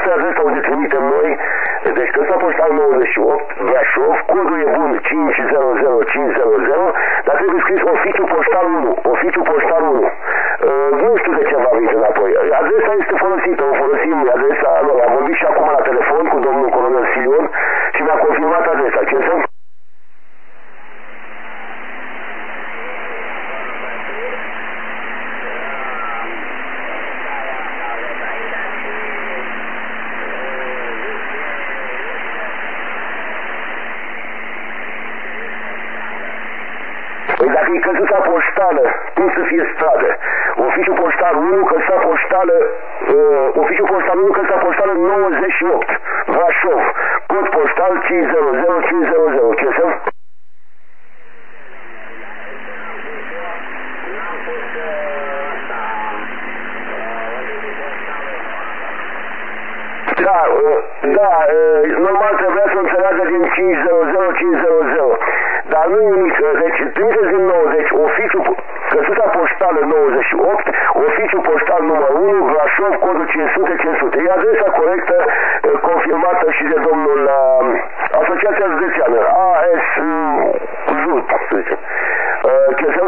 adresa unde trimitem noi, deci căsuța poștală 98, Brașov, codul e bun 500500, dar trebuie scris oficiu poștal 1, oficiu poștal 1. Nu știu de ce va venit înapoi. Adresa este folosită, o folosim, adresa lor. Am vorbit și acum la telefon cu domnul colonel Silion și mi-a confirmat adresa. Ce sunt? Păi dacă e căsuța poștală, cum să fie stradă? Oficiul poștal 1, căsuța poștală, oficiul poștal 1, căsuța poștală 98, Brașov, cod poștal 500500. Ce să? Da, normal trebuia să înțeleagă din 500500, dar nu e nimic. Deci, trimiteți din nou, deci, căsuța poștală 98, oficiul poștal numărul 1, Brașov, codul 500. E adresa corectă, confirmată și de domnul Asociația Județeană, AS-JUT, să zicem. Ce să?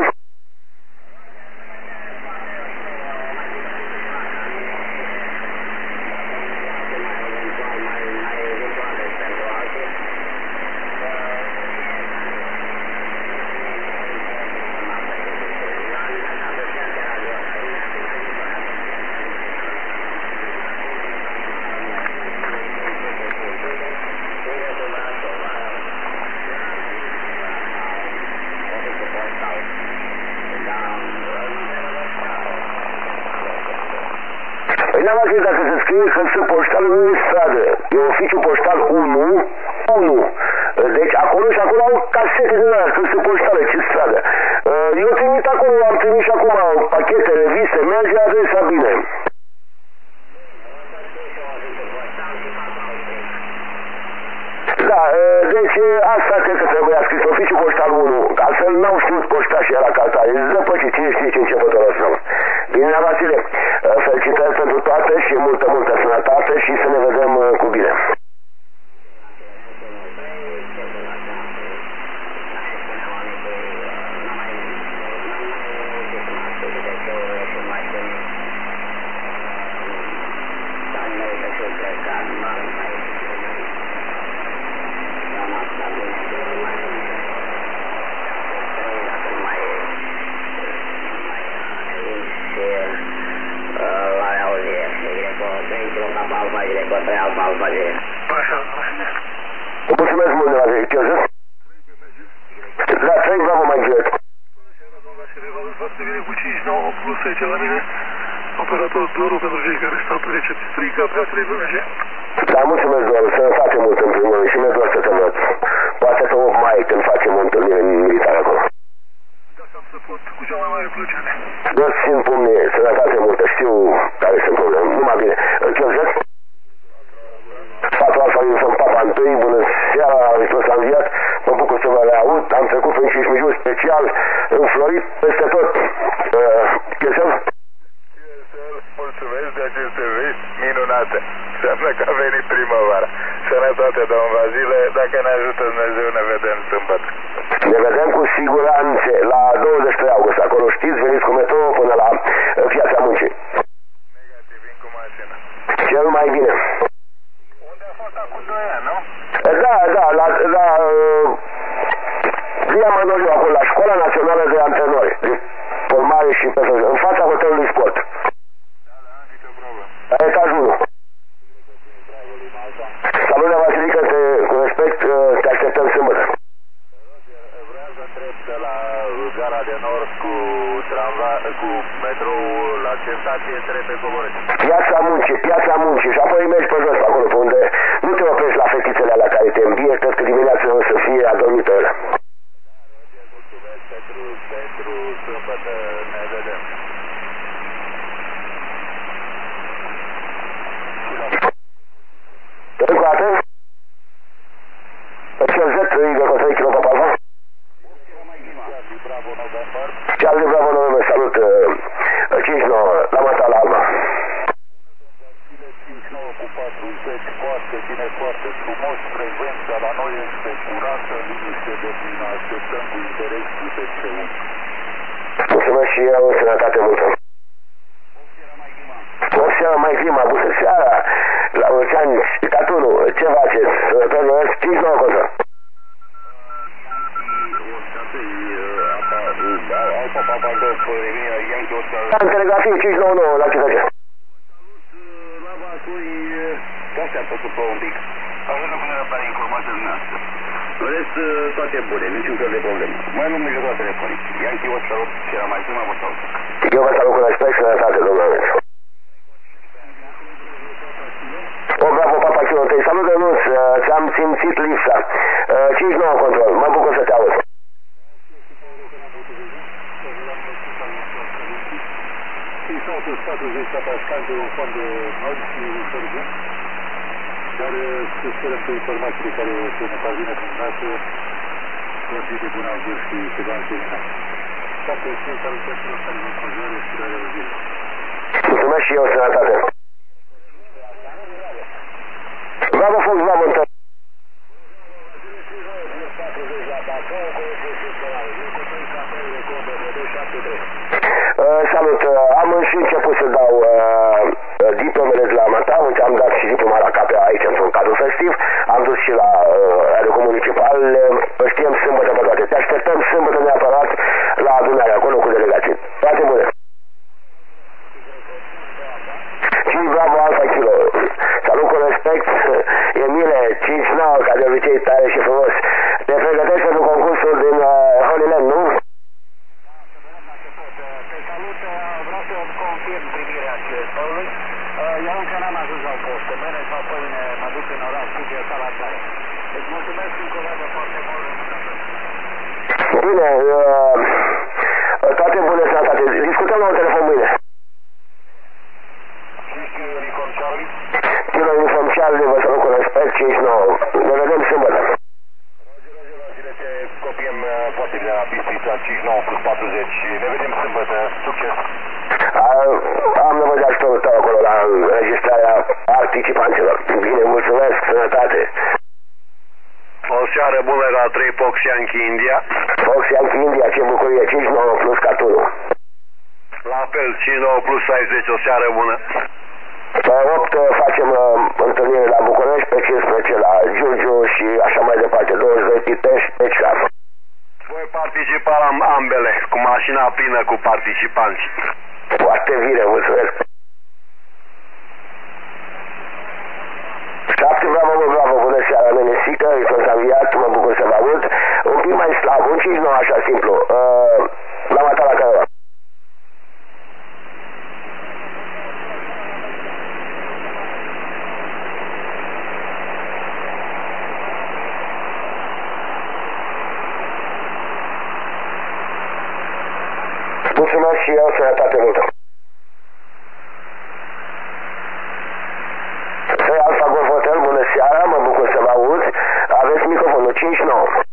N-am zis dacă se scrie căsuță poștală nu e stradă, e oficiu poștal 1. Deci acolo și acolo au casete din alea, căsuță poștală, ce stradă. Eu trimit acolo, am trimis și acum pachete, reviste, merge adresa bine. Da, deci asta cred că trebuia scris oficiu poștal 1, altfel n-au știut poștașii la Caltare, zăpăcit, cine știe ce începător ăsta. Bine, Vasile, felicitări pentru toate și multă sănătate și să ne vedem cu bine. Mulțumesc mult, Vasile. Ce-o zis? La 3, bravo, mai direct. Foarte bine cu 5-9 plus aici la mine. Operator Doru pentru cei care stau pe recepție. Strica prea trebuie, așa? Da, mulțumesc, Doru. Sănătate mult în primul rând și mi-e doar să te văd. Poate că 8 mai când facem o întâlnire militară acolo. Dacă am să pot, cu cea mai mare plăcere. Dă-ți țin pumni, sănătate multă, știu care sunt probleme. Numai bine. Ce-o zis? Sfatul Alfa din Papa 1, bună seara, Hristos a înviat, mă bucur să vă reaud, am trecut prin Cismigiu special, înflorit peste tot. Chesel? Mulțumesc de aceste vești minunate. Înseamnă că a venit primăvara. Sănătate, domn Vasile, dacă ne ajută Dumnezeu, ne vedem sâmbătă. Ne vedem cu siguranță la 23 august, acolo știți, veniți cu metrou până la Piața Muncii. Negativ, vin cu mașina. Cel mai bine. Unde a fost acum 2 ani, nu? Da, la Via Manoliu, acolo, la Școala Națională de Antrenori, de formare și personal, în fața hotelului Sport. Da, nicio problemă. La etajul 1. Salut, Vasilică, cu respect, te așteptăm sâmbătă. Vreau să întreb de la gara de nord cu metrou la ce stație trebuie coborât? Piața Muncii și apoi mergi pe jos acolo, pe unde nu te oprești la fetițele alea care te îmbie, cred că dimineața o să fie adormită ele. Mulțumesc pentru sâmbătă, ne vedem. Încă o dată? Cel Z, Igor, 3 km pe alfa? Charlie Bravo November, salut, 5-9, la Mata la Alba. 5-9 cu 4 la noi este curată, liniște de plină, așteptăm cu interes IPC-ul. Mulțumesc și eu, sănătate multă. O seara mai clima, bună seara, la mulți ani, Catunu, ce faceți? Sănătoși, 5-9 contra. Am telegrafie 599, la ce faceți? Așteaptă să plouă un pic. Ajută cu nerăbdare informația dumneavoastră. În rest, toate bune, niciun fel de problemă. Mai luăm legătura telefonic. Yankee 808, și era mai prima, vă salut. Eu vă salut cu respect, sănătate, domnule. O, bravo, Papa Kilo 3. Salut, Ionuț, ți-am simțit lipsa. 5-9 control, mă bucur să te aud. Sautul 40 atașcat de un fond de nord și urgent, dar sperăm că informațiile care se ne parvine prin dată vor fi de bun augur și se va însemna. Toate sunt salutăților care vă înconjoară și la reuzire. Mulțumesc și eu, sănătate. Bravo, Fox, bravo, întâi. Salut, am și început să dau diplomele de la Matav, am dat și diploma la KPA aici într-un cadru festiv, am dus și la aeroportul municipal, știem sâmbătă pe toate, te așteptăm sâmbătă neapărat la adunare, acolo cu delegații. Toate bune! Și bravo, Alfa Kilo! Salut cu respect, Emile, 5-9, ca de obicei tare și frumos. Te pregătești pentru concursul din Holy Land, nu? Vreau să confirm primirea acestului. Eu încă n-am ajuns la postă. Mâine sau pâine mă duc în oraș cu salutare. Deci mulțumesc încă o dată foarte mult. Bine, toate bune, sănătate. Discutăm la un telefon mâine. Kilo Uniform Charlie, vă salut cu respect, 5-9. Ne vedem sâmbătă. Copiem poate de la Bistrița 5-9 plus 40. Ne vedem sâmbătă. Succes! Am nevoie de ajutorul tău acolo la înregistrarea participanților. Bine, mulțumesc, sănătate! O seară bună la 3 Fox Yankee India. Fox Yankee India, ce bucurie, 5-9 plus Catunu. La fel, 5-9 plus 60, o seară bună. Pe 8 facem întâlnire la București, pe 15 la Giurgiu și așa mai departe, 22 Pitești, Pecicar. Voi participa la ambele, cu mașina plină cu participanți. Foarte bine, mulțumesc. 7, bravo, bună seara, Menesică, e fost aviat, mă bucur să vă aud. Un pic mai slab, un 5-9 așa simplu. L-am atat la Craiova. Mulțumesc și eu, sănătate multă. Să Alfa Golf Hotel, bună seara, mă bucur să vă aud. Aveți microfonul 5-9.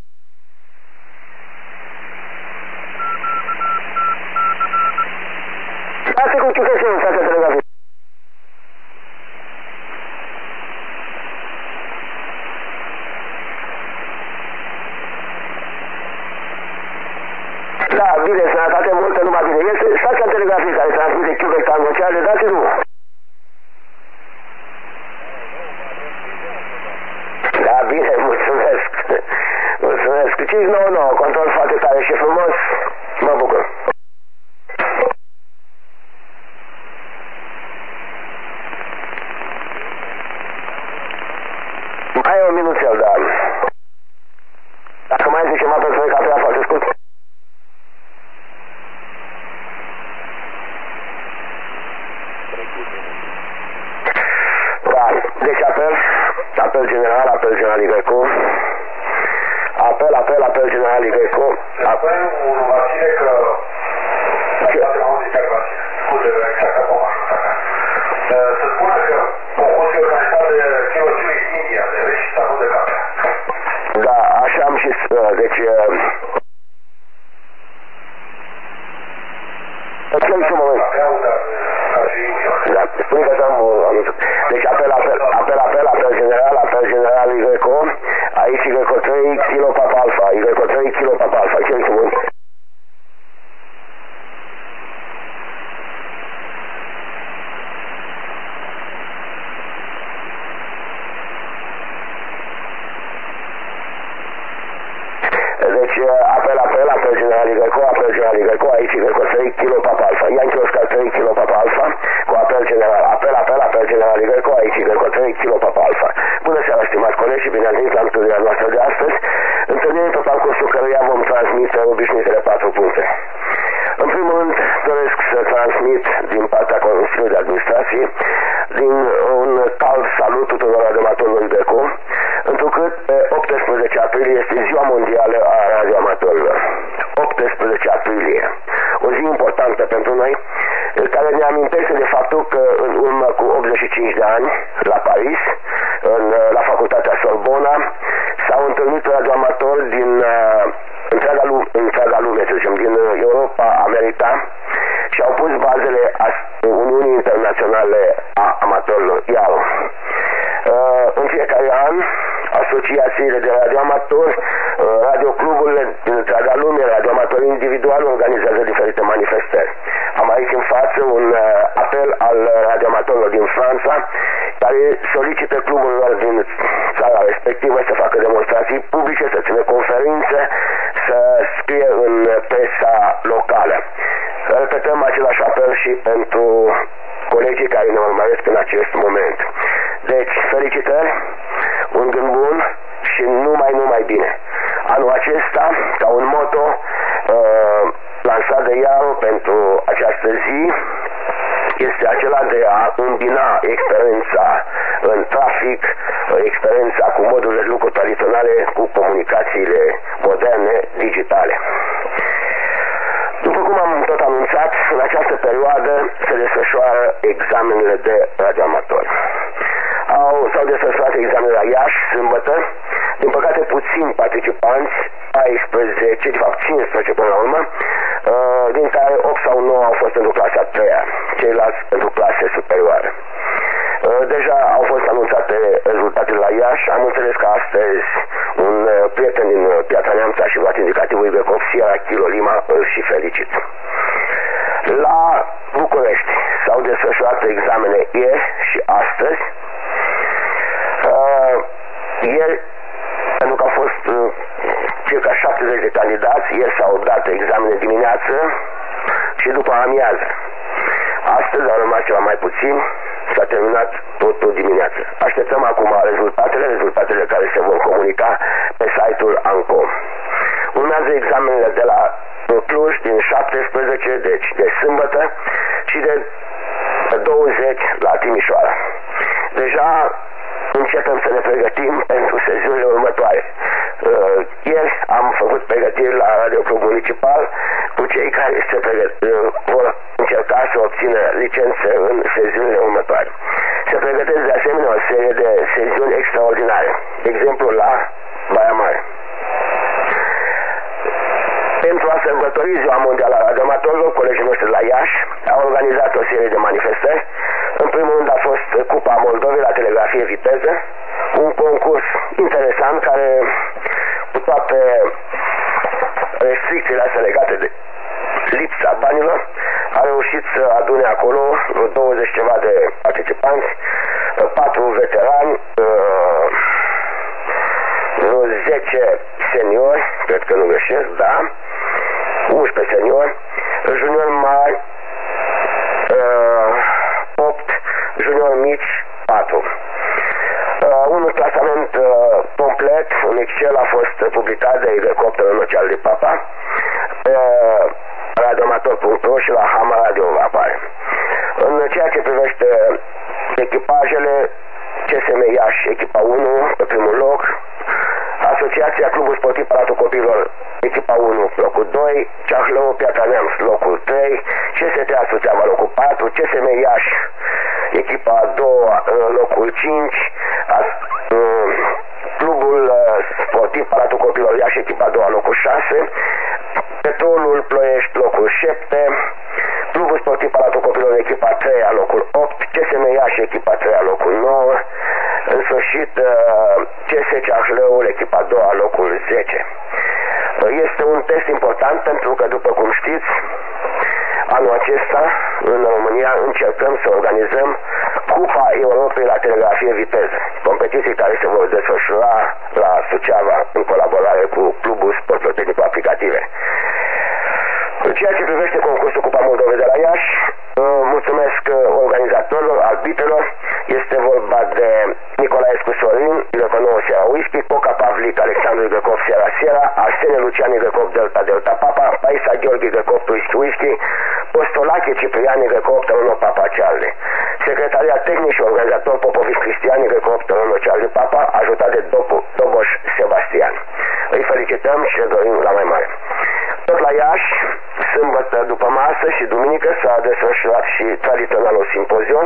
Asta cu ce se înseamnă telegrafie. Da, bine, sănătate multă, numai bine. Este stația telegrafică care transmite Quebec Tango, ce are, dați drumul. Da, bine, mulțumesc. Mulțumesc. 599, control foarte tare și frumos. Mă bucur. Mai e un minuțel, da. Dacă mai zice ceva pentru voi, cafea foarte scurt. Da, deci apel general Igrecu. Apel general Igrecu. Apelul va ține că... Scuze, exact acum. Să spună că concursul organizat de Chirurgie India, de Rești, statul de Capea. Da, așa am și... Deci... Da, spune că am... Deci apel general Igrecu. aici Y3 kilo Papa Alpha, Y3 kilo Papa Alpha, cel bun. Deci apel general Y, aici Y3 kilo Papa Alpha, Yankee Oscar 3 kilo Papa Alpha, cu apel general, apel general Y, aici Y3 kilo Papa Alpha. Bună seara, stimați colegi, și bine ați venit la întâlnirea noastră de astăzi, întâlnire pe parcursul căruia vom transmite obișnuitele 4 puncte. În primul rând, doresc să transmit din partea Consiliului de Administrație un cald salut tuturor radioamatorilor Iveco, întrucât pe 18 aprilie este Ziua Mondială a Radioamatorilor. 18 aprilie, o zi importantă pentru noi, care ne amintește de faptul că în urmă cu 85 de ani, la Paris, la Facultatea Sorbona, s-au întâlnit radioamatori din întreaga lume, să zicem, din Europa, America, și au pus bazele Uniunii Internaționale a Amatorilor, IAO. În fiecare an, asociațiile de radioamatori, radiocluburile din întreaga lume, radioamatori individuali organizează diferite manifestări. Am aici în față un apel al radioamatorilor din Franța, care solicită cluburilor din țara respectivă să facă demonstrații publice, să țină conferințe, să scrie în presa locală. Repetăm același apel și pentru colegii care ne urmăresc în acest moment. Deci, felicitări, un gând bun și numai bine. Anul acesta, ca un motto lansat de IAO pentru această zi, este acela de a îmbina experiența în trafic, experiența cu modurile de lucru tradiționale cu comunicațiile moderne, digitale. După cum am tot anunțat, în această perioadă se desfășoară examenele de radioamatori. S-au desfășurat examenele la Iași, sâmbătă, din păcate puțini participanți, 14, de fapt 15 până la urmă, din care 8 sau 9 au fost pentru clasa 3-a, ceilalți pentru clase superioare. Deja au fost anunțate rezultatele la Iași, am înțeles că astăzi un prieten din Piatra Neamț a și luat indicativul Ivecov, Sierra Kilo Lima, îl și felicit. La București s-au desfășurat examene ieri și astăzi. Ieri, pentru că au fost circa 70 de candidați, ieri s-au dat examene dimineață și după amiază. Astăzi au rămas ceva mai puțin, s-a terminat totul dimineață. Așteptăm acum rezultatele care se vor comunica pe site-ul ANCOM. Urmează examenele de la Cluj din 17, deci de sâmbătă, și de 20 la Timișoara. Deja începem să ne pregătim pentru sesiunile următoare. Ieri am făcut pregătiri la Radio Club Municipal cu cei care vor încerca să obțină licențe în sesiunile următoare. Se pregătesc de asemenea o serie de sesiuni extraordinare, de exemplu la Baia Mare. Pentru a sărbători Ziua Mondială a Radioamatorilor, colegii noștri la Iași au organizat o serie de manifestări. În primul rând a fost Cupa Moldovei la telegrafie viteză, un concurs interesant care, cu toate restricțiile astea legate de lipsa banilor, a reușit să adune acolo 20 ceva de participanți, 4 veterani, 10 seniori, cred că nu greșesc, da, 11 seniori, juniori mari, 8, juniori mici, 4. Un clasament complet, un Excel a fost publicat de Elicopterul Ocean de Papa, pe radioamator.ro și la Hama Radio apare. În ceea ce privește echipajele, CSM Iași, echipa 1, pe primul loc, Asociația Clubul Sportiv Palatul Copiilor, echipa 1, locul 2, Ceahlău Piatra Neamț, locul 3, CST Suceava, locul 4, CSM Iași, echipa 2, locul 5, Clubul Sportiv Palatul Copiilor Iași, echipa 2, locul 6, Petrolul Ploiești, locul 7, Clubul Sportiv Palatul Copilor, echipa 3, locul 8, CSM Iași, echipa 3, locul 9, în sfârșit CS Ceahlăul, echipa la locul 10. Este un test important pentru că, după cum știți, anul acesta, în România, încercăm să organizăm Cupa Europei la telegrafie viteză, competiții care se vor desfășura la Suceava în colaborare cu Clubul Sportelor Tehnico-Aplicative. În ceea ce privește concursul Cupa Moldovei de la Iași, mulțumesc organizatorilor, arbitrelor. Este vorba de Nicolaescu Sorin, Ilecă 9 Sierra Whisky, Coca Pavlic, Alexandru Igăcov Sierra Sierra, Arsene Lucian Igăcov Delta Delta Papa, Paisa Gheorghe Igăcov Whisky Whisky, Postolache Ciprian Igăcov Tălăno Papa Charlie. Secretariat tehnic și organizator Popovici Cristian Igăcov Tălăno Charlie Papa, ajutat de Doboș Sebastian. Îi felicităm și le dorim la mai mare. Tot la Iași, sâmbătă după masă și duminică s-a desfășurat și tradiționalul simpozion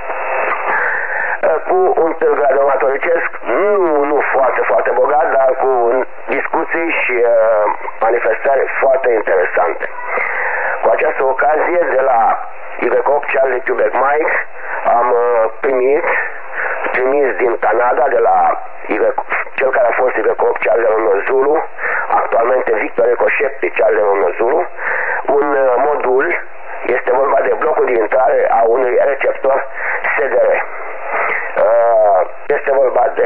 cu un târg radioamatoricesc, nu foarte bogat, dar cu discuții și manifestări foarte interesante. Cu această ocazie, de la Igăcop Charlie Quebec Mike, am primit din Canada, de la cel care a fost Igăcop Charlie Romeo Zulu, actualmente Victor Ecoșep Charlie Romeo Zulu, un modul, este vorba de blocul de intrare a unui receptor SDR. Este vorba de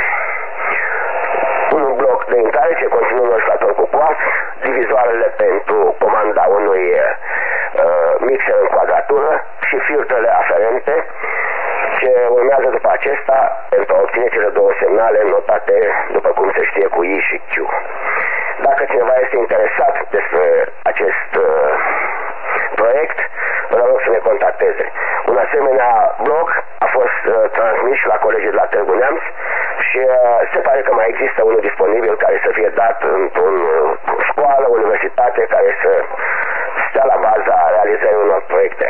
un bloc de intrare ce conține un oscilator cu quartz, divizoarele pentru comanda unui mixer în quadratură și filtrele aferente ce urmează după acesta pentru a obține cele două semnale notate, după cum se știe, cu I și Q. Dacă cineva este interesat despre acest proiect, vă rog să ne contacteze. Un asemenea blog a fost transmis la colegii de la Târgu Neamț și se pare că mai există unul disponibil care să fie dat într-o școală, universitate, care să stea la baza realizării unor proiecte.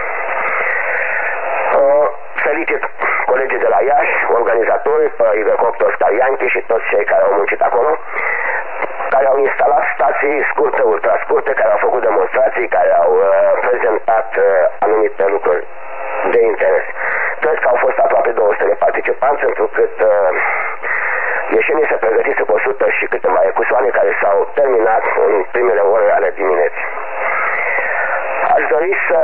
Felicit colegii de la Iași, organizatorii, pe Igăcop Toscar Ianchi și toți cei care au muncit acolo, care au instalat stații scurte, ultrascurte, care au făcut demonstrații, care au prezentat anumite lucruri de interes. Cred că au fost aproape 200 de participanți, întrucât ieșenii se pregătise cu 100 și câteva ecusoane care s-au terminat în primele ore ale dimineții. Aș dori să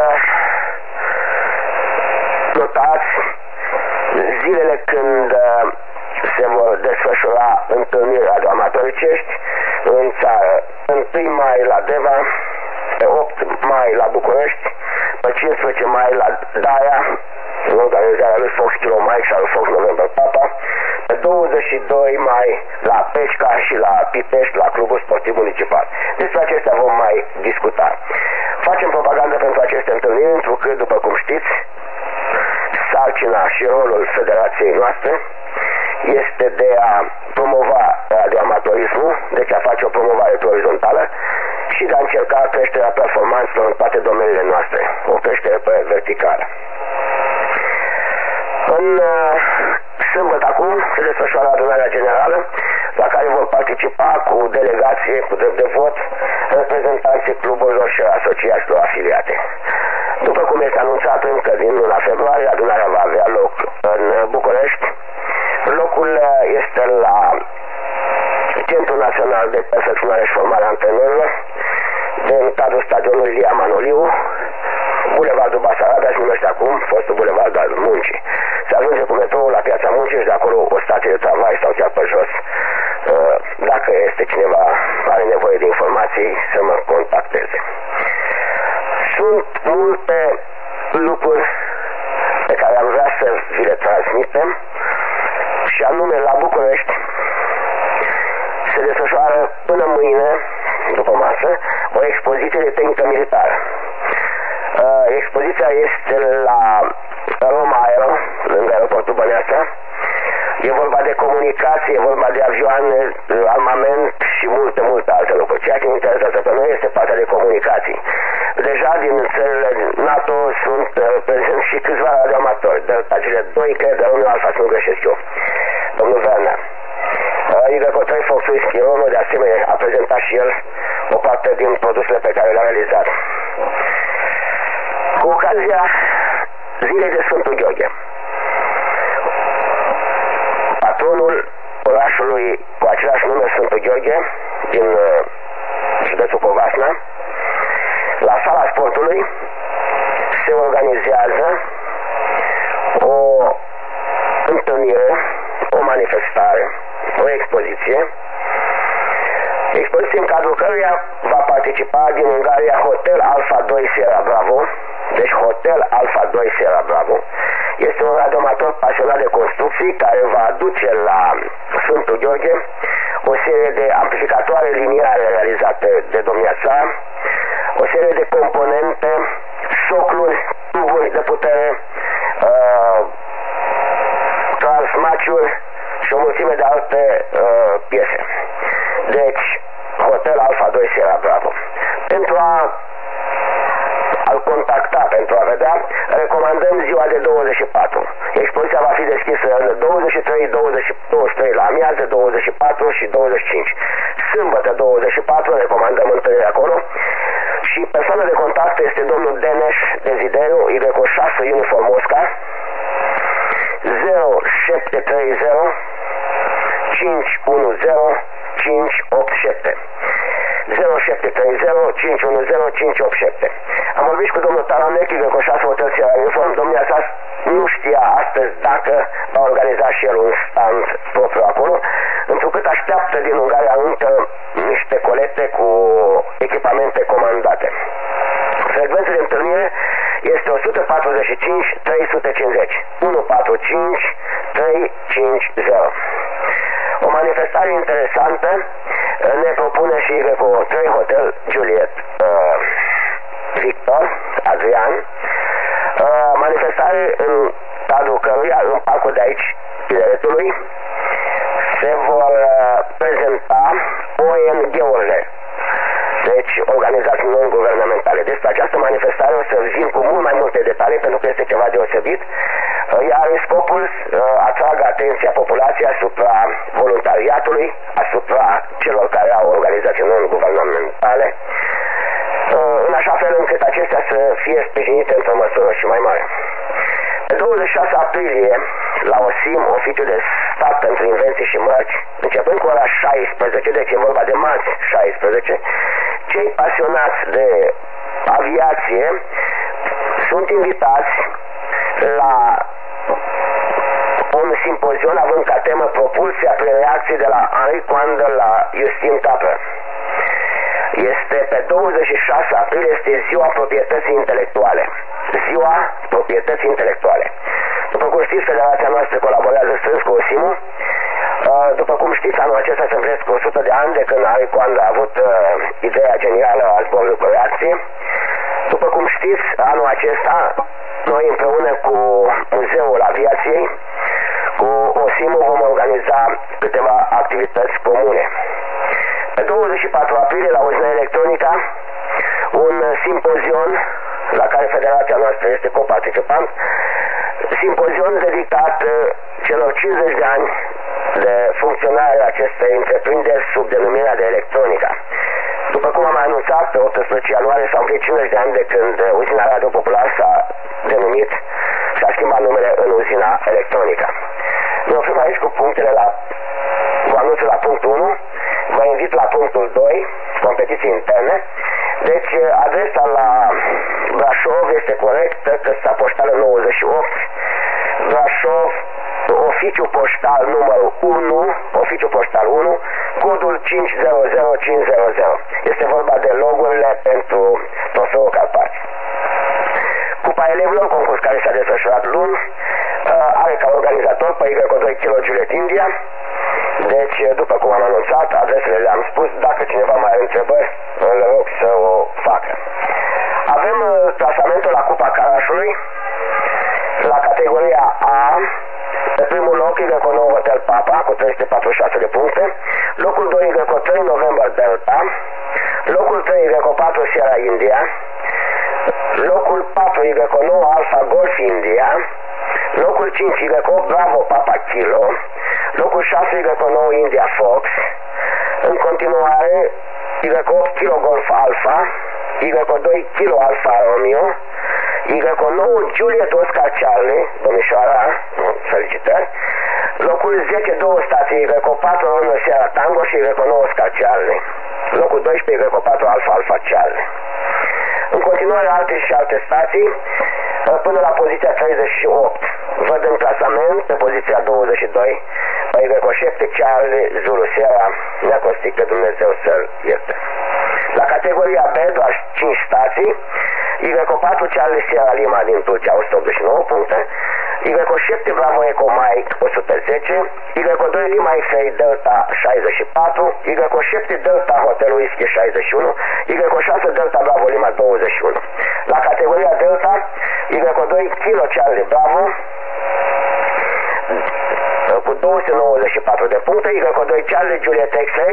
notați zilele când se vor desfășura întâlniri radioamatoricești în țară. 1 mai la Deva, pe 8 mai la București, pe 15 mai la Daia, în organizarea lui Fox Kilo Mike și al Fox November Papa, pe 22 mai la Peșca și la Pitești, la Clubul Sportiv Municipal. Despre acestea vom mai discuta. Facem propagandă pentru aceste întâlniri, întrucât, după cum știți, sarcina și rolul federației noastre este de a promova radioamatorismul, deci a face o promovare pe orizontală și de a încerca creșterea performanțelor în toate domeniile noastre, o creștere pe verticală. În sâmbătă acum se desfășoară adunarea generală, la care vor participa cu delegație, cu drept de vot, reprezentanții cluburilor și asociațiilor afiliate. După cum este anunțat încă din luna februarie, adunarea va avea loc în București. Locul este la Centrul Național de Perfecționare și Formare a Antrenorilor, din cadrul stadionului Ilia Manoliu, Bulevardul Basarabia, se numește acum fostul Bulevard al Muncii. Se ajunge cu metroul la Piața Muncii și de acolo o stație de tramvai sau chiar pe jos. Dacă este cineva are nevoie de informații, să mă contacteze. Sunt multe lucruri pe care am vrea să vi le transmitem, și anume la București se desfășoară până mâine, după masă, o expoziție de tehnică militară. Expoziția este la Roma Aero, lângă aeroportul Băneasa. E vorba de comunicație, e vorba de avioane, armament și multe alte lucruri. Ceea ce ne interesează pe noi este partea de comunicații. Deja din țările NATO sunt prezenți și câțiva radioamatori, de acele 2, cred, de Romeo Alfa, să nu greșesc eu. Domnul Werner. Igor Cotrei, Fox Whisky Romeo, de asemenea, a prezentat și el o parte din produsele pe care le-a realizat. Cu ocazia zilei de Sfântul Gheorghe, patronul orașului cu același nume, Sfântul Gheorghe, din județul Covasna. La sala sportului se organizează o întâlnire, o manifestare, o expoziție în cadrul căruia va participa din Ungaria Hotel Alfa 2 Sierra Bravo. Deci Hotel Alfa 2 Sierra Bravo este un radioamator pasionat de construcții care va aduce la Sfântul Gheorghe o serie de amplificatoare liniare realizate de domnia sa, o serie de componente, socluri, tuburi de putere, transmaciuri și o mulțime de alte piese. Deci, Hotel Alfa 2 Sierra Bravo. Pentru a-l contacta, pentru a vedea, recomandăm ziua de 24. Expoziția va fi deschisă în 23, 23 la amiază, 24 și 25. Sâmbătă 24, recomandăm întâlnire acolo. Și persoana de contact este domnul Deneș Dezideriu, Y6 Uniform Mosca, 0730 510 587. 0730 510 587. Am vorbit și cu domnul Taranec, Y6 Hotel Sierra Uniform. Domnia sa nu știa astăzi dacă va organiza și el un stand propriu acolo, întrucât așteaptă din Ungaria încă niște colete cu echipamente comandate. Frecvența de întâlnire este 145 350 145 350. O manifestare interesantă ne propune și cu 3 Hotel Juliet Victor Adrian, manifestare în cadrul căruia în parcul de aici Tineretului se vor prezenta ONG-urile, deci organizații non-guvernamentale. Despre această manifestare o să vin cu mult mai multe detalii, pentru că este ceva deosebit. Ea are scopul atragă atenția populației asupra voluntariatului, asupra celor care au organizații non-guvernamentale, în așa fel încât acestea să fie sprijinite într-o măsură și mai mare. Pe 26 aprilie, la OSIM, Oficiul de Stat pentru Invenții și Mărci, începând cu ora 16, deci e vorba de marți 16, cei pasionați de aviație sunt invitați la un simpozion având ca temă propulsia prin reacții de la Henri Coandă la Justin Tapper. Este pe 26 aprilie, este ziua proprietății intelectuale. Ziua proprietății intelectuale. După cum știți, federația noastră colaborează strâns cu OSIM-ul. După cum știți, anul acesta se împlinesc 100 de ani de când Henri Coandă a avut ideea genială a zborului cu reacții. După cum știți, anul acesta noi împreună cu Muzeul Aviației, cu OSIM-ul, vom organiza câteva activități comune. Pe 24 aprilie, la Uzina Electronica, un simpozion la care federația noastră este coparticipant, simpozion dedicat celor 50 de ani de funcționare a acestei întreprinderi sub denumirea de Electronica. După cum am anunțat, pe 18 ianuarie s-au împlinit 50 de ani de când Uzina Radio Popular s-a denumit, s-a schimbat numele în Uzina Electronica. Ne oprim aici cu punctele cu anunțul la punctul 1, vă invit la punctul 2, competiții interne. Deci adresa la Brașov este corectă, căsuța poștală 98, Brașov, oficiu poștal numărul 1, oficiu poștal 1, codul 500500. Este vorba de logurile pentru Trofeul Carpați. Cupa elevilor, concurs care s-a desfășurat luni, are ca organizator pe Y2 Kilo Juliet India. Deci, după cum am anunțat, adresele le-am spus. Dacă cineva mai are întrebări, îl rog să o facă. Avem clasamentul la Cupa Carașului, la categoria A. Pe primul loc, Y9 Hotel Papa, cu 346 de puncte. Locul 2, Y3 November Delta. Locul 3, Y4 Sierra India. Locul 4, Y9 Alpha Golf India. Locul 5, Y8 Bravo Papa Kilo. Locul 6, Y9 India Fox. În continuare, Y8 Kilo Golf Alpha. Y2 Kilo Alpha Romeo. Y9 Juliet Oscar Charlie, domnișoara, felicitări. Locul 10, 2 stații, Y4 Romeo Sierra Tango și Y9 Oscar Charlie. Locul 12, Y4 Alfa Alfa Charlie. În continuare alte și alte stații până la poziția 38. Văd în clasament pe poziția 22 Y7 Charlie Zulu Sierra Neacostic pe Dumnezeu să-l ierte. La categoria B, doar 5 stații, Y4 Charlie Sierra Lima din Tulcea 189 puncte, Y7 Bravo Eco Mike 110, Y2 Lima X-Ray Delta 64, Y7 Delta Hotel Whisky 61, Y6 Delta Bravo Lima 21. La categoria Delta, Y2 Kilo Charlie Bravo cu 294 de puncte, Y2 Charlie Juliet X-Ray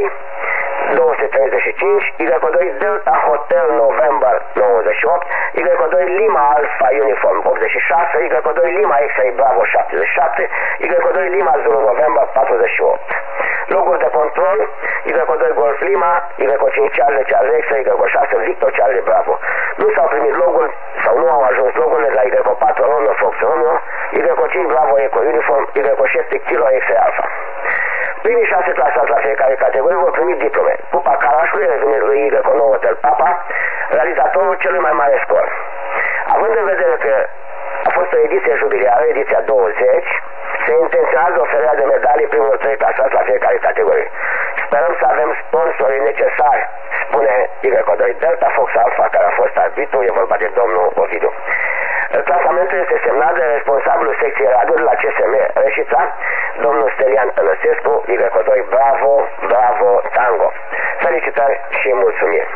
235, Y2 Delta Hotel November 98, Y2 Lima Alpha Uniform 86, Y2 Lima X-Ray Bravo 77, Y2 Lima Zulu November 48. Loguri de control, Y2 Golf Lima, Y5 Charlie Charlie X-Ray, Y6 Victor Charlie Bravo. Nu s-au primit loguri sau nu au ajuns logurile la Y4 Romeo Fox Romeo, Y5 Bravo Eco Uniform, Y7 Kilo X-Ray Alpha. Primii 6 clasați la fiecare categorie vor primi diplome. Cupa Carașului revine lui Y9 Hotel Papa, realizatorul celui mai mare scor. Având în vedere că a fost o ediție jubiliară, ediția 20, se intenționează oferirea de medalii primul 3 clasați la fiecare categorie. Sperăm să avem sponsorii necesari, spune Y2 Delta Fox Alpha, care a fost arbitru, e vorba de domnul Ovidiu. Clasamentul este semnat de responsabilul secției radio de la CSM Reșița, domnul Stelian Tănăsescu, Y2 Bravo, Bravo, Tango. Felicitări și mulțumiri!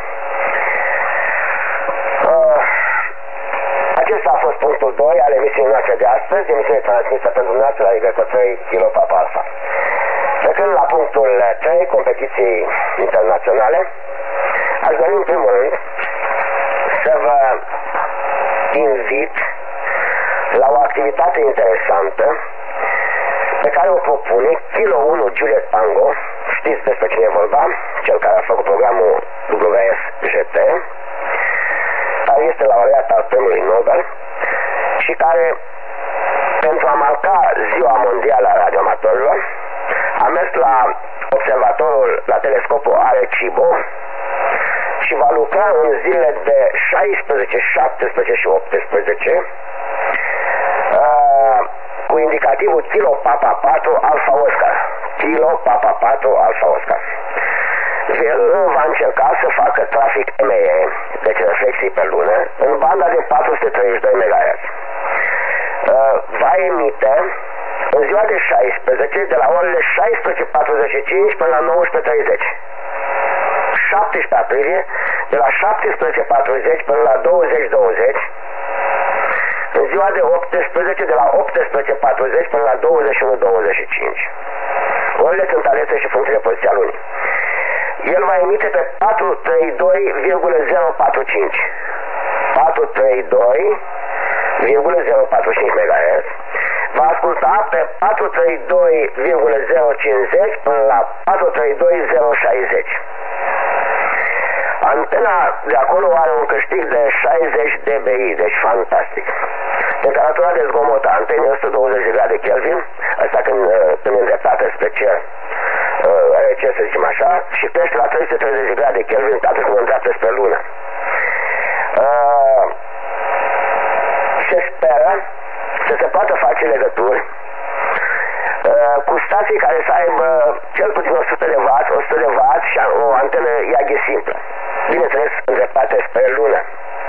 Acesta a fost punctul 2 al emisiunii noastre de astăzi, emisiune transmisă pentru dumneavoastră la Y3 Kilo Papa Alpha. Trecând la punctul 3, competiții internaționale, aș dori în primul rând să vă invit la o activitate interesantă pe care o propune Kilo 1 Juliet Tango. Știți despre cine e vorba? Cel care a făcut programul WSGT, care este laureat al premiului Nobel și care, pentru a marca Ziua Mondială a Radioamatorilor, a mers la observatorul, la telescopul Arecibo și va lucra în zilele de 16, 17 și 18 cu indicativul Kilo Papa 4 Alpha Oscar. Kilo Papa 4 Alpha Oscar. El va încerca să facă trafic ME, deci reflexii pe lună, în banda de 432 MHz. Va emite în ziua de 16 de la orele 16:45 până la 19:30. 17 aprilie de la 17:40 până la 20:20. În ziua de 18 de la 18:40 până la 21:25. Orele sunt alese și funcție de poziția lunii. El va emite pe 432,045 432,045 MHz. Va asculta pe 432,050 până la 432,060. Antena de acolo are un câștig de 60 dBi, deci fantastic. Temperatura de zgomot a antenei 120 de grade Kelvin, asta când e îndreptată spre cer, ce să zicem așa, și crește la 330 de grade Kelvin atunci când îndreaptă spre lună. Se speră să se poată face legături cu stații care să aibă cel puțin 100 de W, 100 de W și o antenă IAG simplă. Bineînțeles, îndreptate spre lună.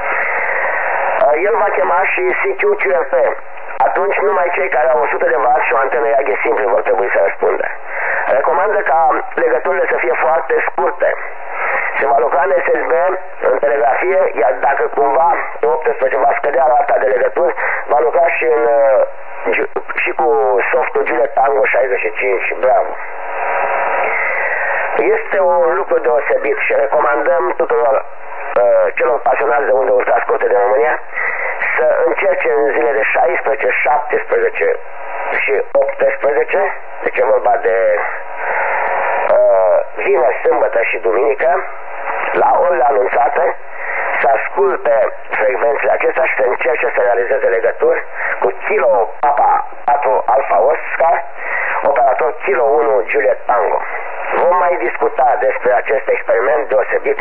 El va chema și CQQRP. Atunci numai cei care au 100 de W și o antenă IAG simplă vor trebui să răspundă. Recomandă ca legăturile să fie foarte scurte. Se va lucra în SSB, în telegrafie, iar dacă cumva pe 18 va scădea rata de legături, va lucra și cu softul Juliet Tango 65 Bravo. Este un lucru deosebit și recomandăm tuturor celor pasionați de unde ultrascote din România să încerce în zile de 16, 17 și 18, deci e vorba de vineri, sâmbătă și duminică, la orele anunțate, să asculte frecvențele acestea și să încerce să realizeze legături cu Kilo Papa 4 Alpha Oscar, operator Kilo 1 Juliet Tango. Vom mai discuta despre acest experiment deosebit.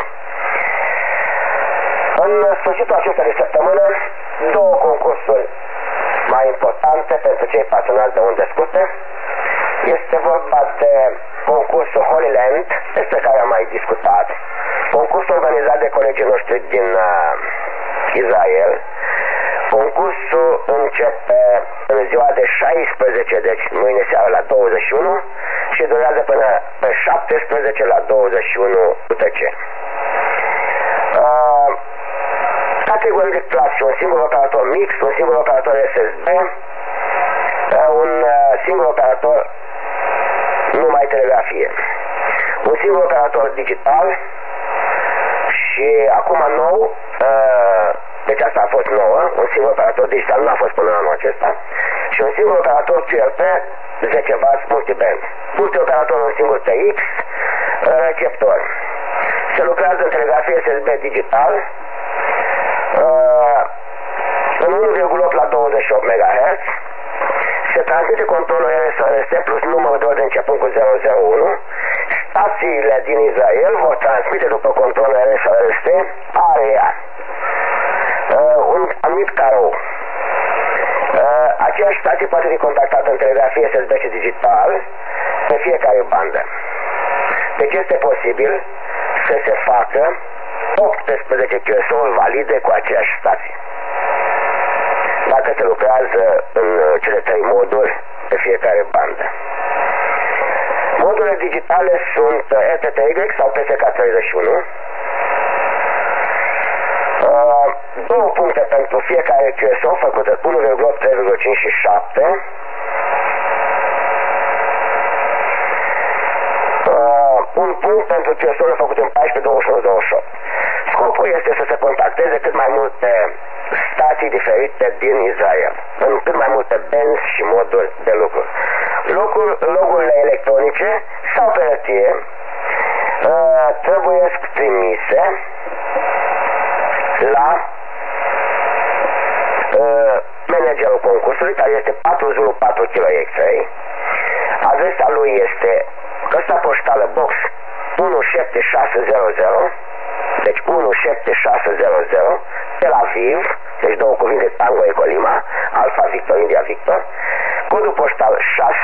În sfârșitul acesta de săptămână, două concursuri mai importante pentru cei pasionați de unde scurte. Este vorba de concursul Holy Land, despre care am mai discutat. Concursul organizat de colegii noștri din Israel. Concursul începe în ziua de 16, deci mâine seara la 21 și durează până pe 17 la 21 UTC. Categorii de clasă, un singur operator mix, un singur operator SSB, un singur operator numai telegrafie, un singur operator digital și acum nou, deci asta a fost nouă, un singur operator digital nu a fost până anul acesta, și un singur operator QRP 10W multiband, multioperator un singur TX, receptor. Se lucrează în telegrafie SSB digital în 1,8 la 28 MHz. Se transmite controlul RSRS plus numărul de ordine începând cu 001. Stațiile din Israel vor transmite după controlul RSRS area, un anumit carou. Aceeași stație poate fi contactată în telegrafie SSB și digital pe fiecare bandă. Deci este posibil să se facă 18 QSO-uri valide cu aceeași stație, dacă se lucrează în cele 3 moduri pe fiecare bandă. Modurile digitale sunt RTTY sau PSK31, 2 puncte pentru fiecare QSO făcută 1,8, 3,5 și 7, un punct pentru QSO-uri făcute în 14, 21, 28. Scopul este să se contacteze cât mai multe stații diferite din Israel, în cât mai multe benzi și moduri de lucru. Logurile electronice sau pe hârtie trebuie trimise la managerul concursului, care este 404 kg X-ray. Adresa lui este căsuța poștală box 17600, deci 17600, Tel Aviv, deci două cuvinte, Tango Eco Lima, Alfa Victor India Victor, codul poștal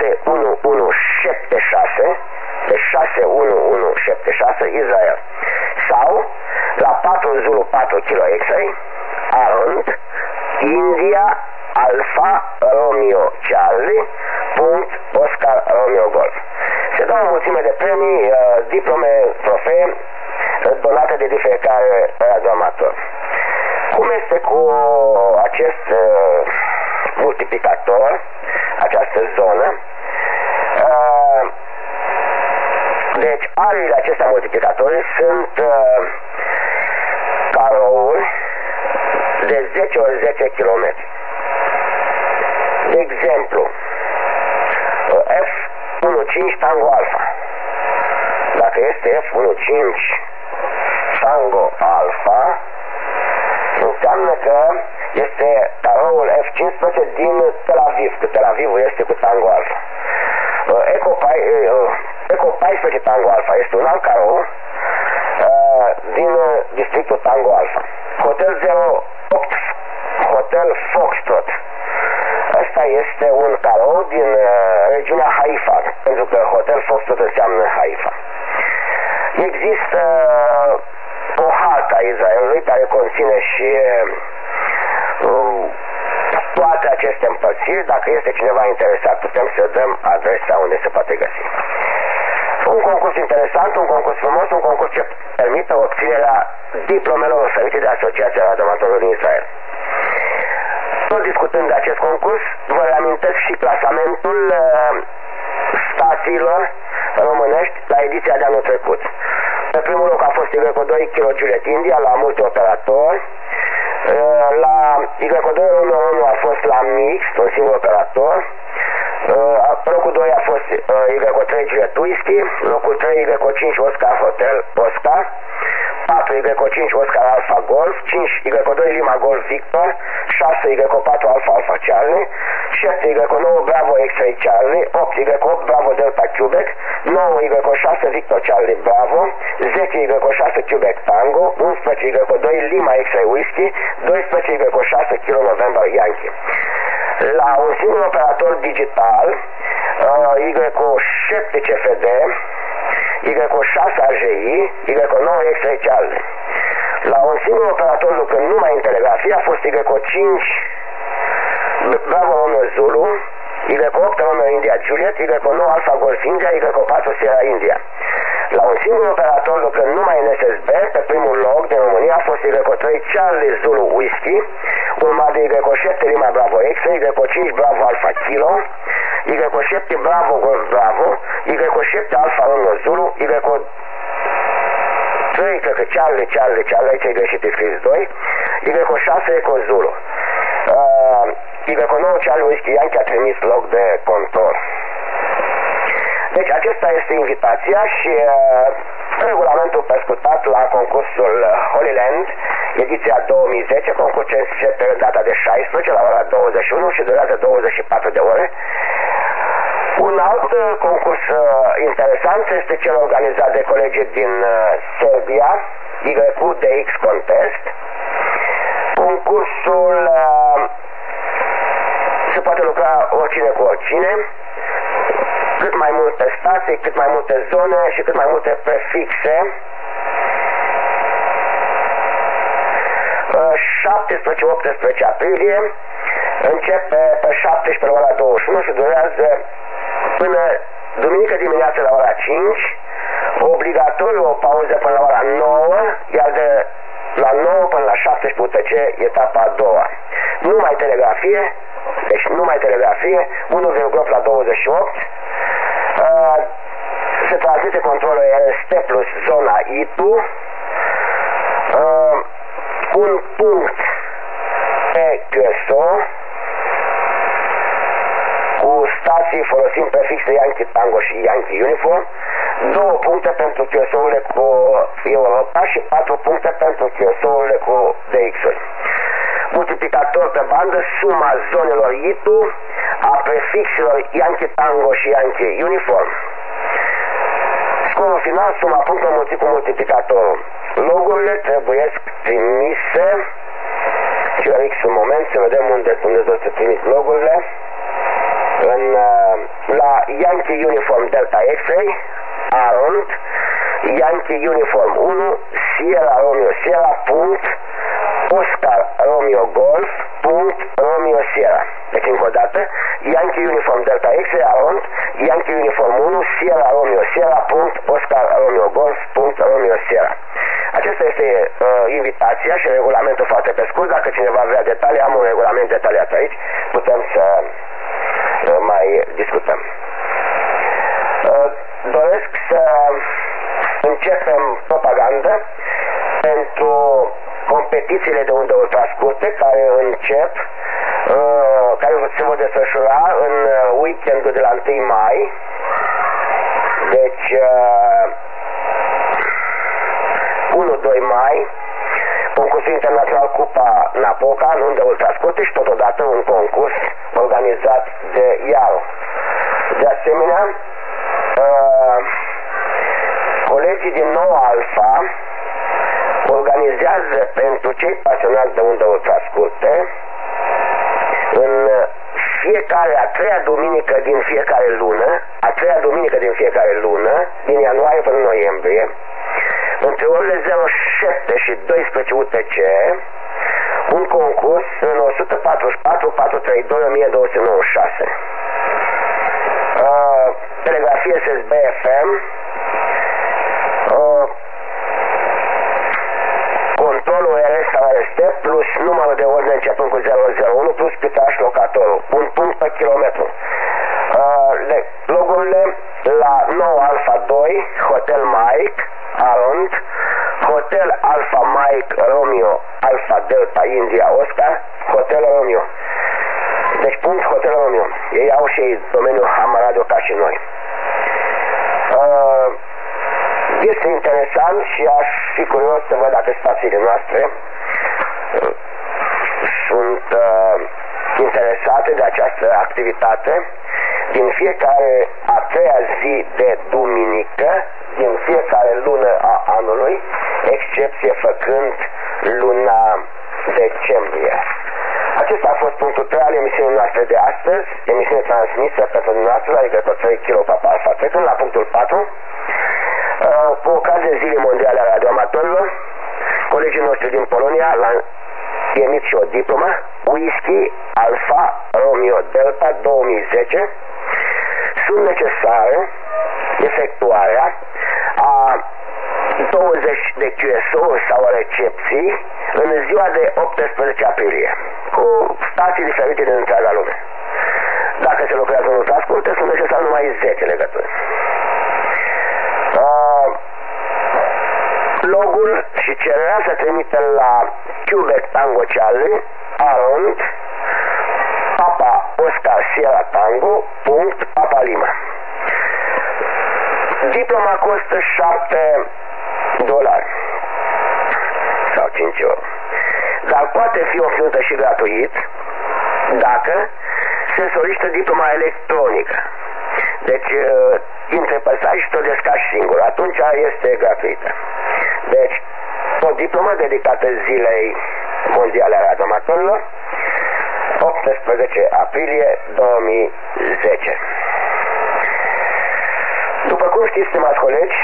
61176, deci 61176 Israel, sau la 404 kg X-ray, Arund, India Alfa Romeo Charlie Oscar Romeo Golf. Se dau o mulțime de premii, diplome, trofee donate de fiecare radioamator. Cum este cu acest multiplicator, această zonă? Deci ariile acestea multiplicatori sunt carouri de 10 ori 10 km. De exemplu, F15 Tango Alpha. Dacă este F15 Tango Alpha, înseamnă că este caroul F15 din Tel Aviv, că Tel Avivul este cu Tango Alpha. Eco 14 Tango Alpha este un alt carou din districtul Tango Alpha. Hotel 08 Hotel Foxtrot. Asta este un carou din regiunea Haifa, pentru că Hotel Foxtrot înseamnă Haifa. Există o hartă a Israelului care conține și toate aceste împărțiri. Dacă este cineva interesat, putem să dăm adresa unde se poate găsi. Un concurs interesant, un concurs frumos, un concurs ce permite obținerea diplomelor oferite de Asociația Radioamatorilor din Israel. Tot discutând de acest concurs, vă reamintesc și clasamentul stațiilor românești la ediția de anul trecut. Pe primul loc a fost Y2 Kilo Juliet India la multioperatori. La Y2 Romeo a fost la mix, un singur operator. Locul 2 a fost Y3 Juliet Whisky. Locul 3 Y5 Oscar Hotel Oscar. Y4 Y5 Oscar Alpha Golf, 5 Y2 Lima Golf Victor, 6 Y4 Alpha Alpha Charlie, 7 Y9 Bravo X-Ray Charlie, 8 Y8 Bravo Delta Quebec, 9 Y6 Victor Charlie Bravo, 10 Y6 Quebec Tango, 11 Y2 Lima X-Ray Whiskey, 12 Y6 Kilo November Yankee. La un singur operator digital, Y7 CFD, Y6 AGI, Y9 X-Ray Charlie. La un singur operator lucrând numai în telegrafie a fost Y5 Bravo Romeo Zulu, Y8 Romeo India Juliet, Y9 Alpha Golf India, Y4 Sierra India. La un singur operator lucrând numai în SSB, pe primul loc din România a fost Y3 Charlie Zulu Whiskey, urmat de Y7 Lima Bravo X, Y5 Bravo Alpha Kilo, Y7 Bravo Golf Bravo, Y7 Alpha Romeo Zulu, Y3, cred că Charlie, aici e greșit, e scris 2, Y6 Eco Zulu. Y9 Charlie Whiskey Yankee a trimis loc de control. Deci acesta este invitația și regulamentul prescurtat la concursul Holy Land, ediția 2010, concurs ce începe în data de 16 la ora 21 și durează 24 de ore. Un alt concurs interesant este cel organizat de colegii din Serbia, YQDX Contest. Concursul se poate lucra oricine cu oricine, cât mai multe stații, cât mai multe zone și cât mai multe prefixe. 17-18 aprilie, începe pe 17 la ora 21 și durează până duminică dimineața la ora 5, obligatoriu o pauză până la ora 9, iar de la 9 până la 17 UTC etapa a doua. Numai telegrafie, deci numai telegrafie, 1,8 la 28, se transmite controlul RST plus zona ITU, un punct pe QSO, cu stații folosind prefixe Yankee Tango și Yankee Uniform, 2 puncte pentru QSO-urile cu Europa și 4 puncte pentru QSO-urile cu DX-uri. Multiplicator pe bandă, suma zonelor ITU, a prefixelor Yankee Tango și Yankee Uniform. Scorul final, suma punctelor mulțit cu multiplicatorul. Logurile trebuie trimise. Și un moment să vedem unde să trimis logurile. La Yankee Uniform Delta X-Ray, Arond, Yankee Uniform 1, Sierra Romeo Sierra, punct, Oscar Romeo Golf, punct, Romeo Sierra. Deci încă o dată, Yankee Uniform Delta X-Ray, Arond, Yankee Uniform 1, Sierra Romeo Sierra, punct, Oscar Romeo Golf, punct, Romeo Sierra. Acesta este invitația și regulamentul foarte pe scurt. Dacă cineva vrea detalii, am un regulament detaliat aici, putem să mai discutăm. Doresc să începem propaganda pentru competițiile de undă ultrascurte care încep, care se vor desfășura în weekendul de la 1 mai. Deci 1-2 mai, concursul internațional Cupa Napoca în unde ultrascurte și totodată un concurs organizat de IAL. De asemenea, colegii din Nou Alpha organizează pentru cei pasionați de undă ultrascurte în fiecare, a treia duminică din fiecare lună, din ianuarie până noiembrie, între orele 07 și 12 UTC, un concurs în 144 432 1296. Telegrafie SSB FM, controlul RS sau RST plus numărul de ordine începând cu 001 plus pitaș locatorul, un punct pe kilometru. Logurile la 9 Alpha 2, Hotel Mike, Arond, Hotel Alpha Mike Romeo Alpha Delta India Oscar, Hotel Romeo. Deci punct Hotel Romeo. Ei au și domeniul Ham Radio ca și noi. Este interesant și aș fi curios să văd dacă stațiile noastre sunt interesate de această activitate din fiecare a treia zi de duminică din fiecare lună a anului, excepție făcând luna decembrie. Acesta a fost punctul 3 al emisiunii noastre de astăzi, emisiune transmisă pentru dumneavoastră la Igătoțării Kilo Papa Alfa. Trecând la punctul 4, cu ocazia Zilei Mondiale a Radioamatorilor, colegii noștri din Polonia emit și o diplomă, Whisky Alfa Romeo Delta 2010, sunt necesare efectuarea a 20 de QSO sau recepții în ziua de 18 aprilie, cu stații diferite din întreaga lume. Dacă se lucrează în transporte, sunt necesare numai 10 legături. Logul și cererea se trimite la Quebec Tango Charlie, Arond, Papa Oscar Sierra Tango, punct, Papa Lima. Diploma costă $7 sau 5 euro, dar poate fi obținută și gratuit dacă se solicită diploma electronică. Deci, între păsași și o descarci singur, atunci este gratuită. Deci, o diplomă dedicată Zilei Mondiale a Radioamatorilor, 18 aprilie 2010. După cum știți, stimați colegi,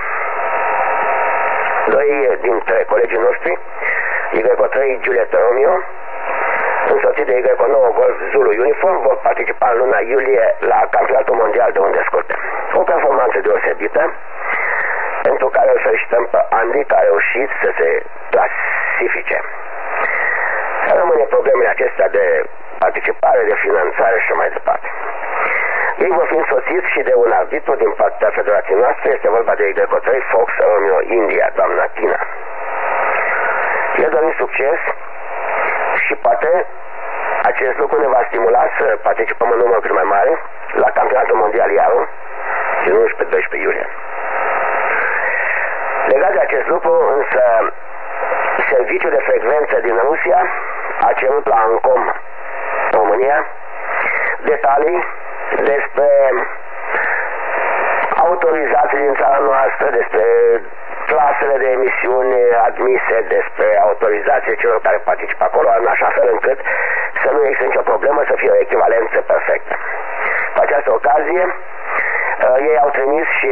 doi dintre colegii noștri, Y3 Juliet Romeo, însoțit de Y9 Golf Zulu Uniform, vor participa în luna iulie la Campionatul Mondial de Unde Scurte. O performanță deosebită, pentru care îl felicităm pe Andy, care a reușit să se clasifice. Rămâne problemele acestea de participare, de finanțare și mai departe. Ei vor fi însoțiți și de un arbitru din partea federației noastre, este vorba de Y3 Fox Romeo India, doamna Tina. Le dorim succes și poate acest lucru ne va stimula să participăm în număr cât mai mare la Campionatul Mondial Iarul din 11-12 iulie. Legat de acest lucru, însă, serviciul de frecvență din Rusia a cerut la ANCOM România detalii despre autorizații din țara noastră, despre clasele de emisiuni admise, despre autorizație celor care participă acolo, în așa fel încât să nu există nicio problemă, să fie o echivalență perfectă. Cu această ocazie, ei au trimis și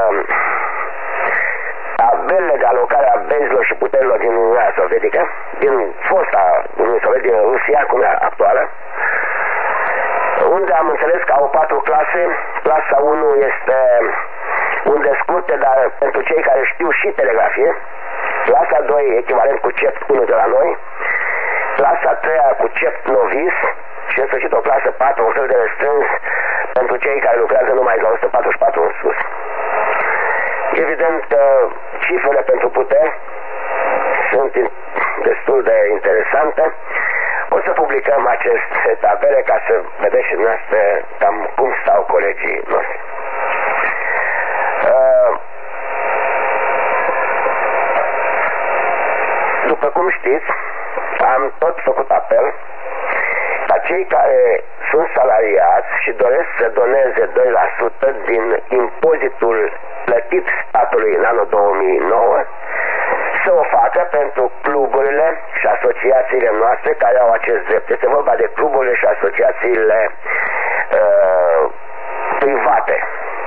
tabelele de alocare a benzilor și puterilor din Uniunea Sovietică, din fosta Uniunea Sovietică, din Rusia, cum e actuală, unde am înțeles că au 4 clase. Clasa 1 este unde scurte, dar pentru cei care știu și telegrafie. Clasa 2 echivalent cu CEP 1 de la noi. Clasa 3 cu CEP novis. Și în sfârșit o clasă 4, un fel de restrâns pentru cei care lucrează numai la 144 în sus. Evident că cifrele pentru puteri sunt destul de interesante. O să publicăm aceste tabele ca să vedeți și dumneavoastră cam cum stau colegii noștri. După cum știți, am tot făcut apel ca cei care sunt salariați și doresc să doneze 2% din impozitul plătit statului în anul 2009 să o facă pentru cluburile și asociațiile noastre care au acest drept. Este vorba de cluburile și asociațiile private.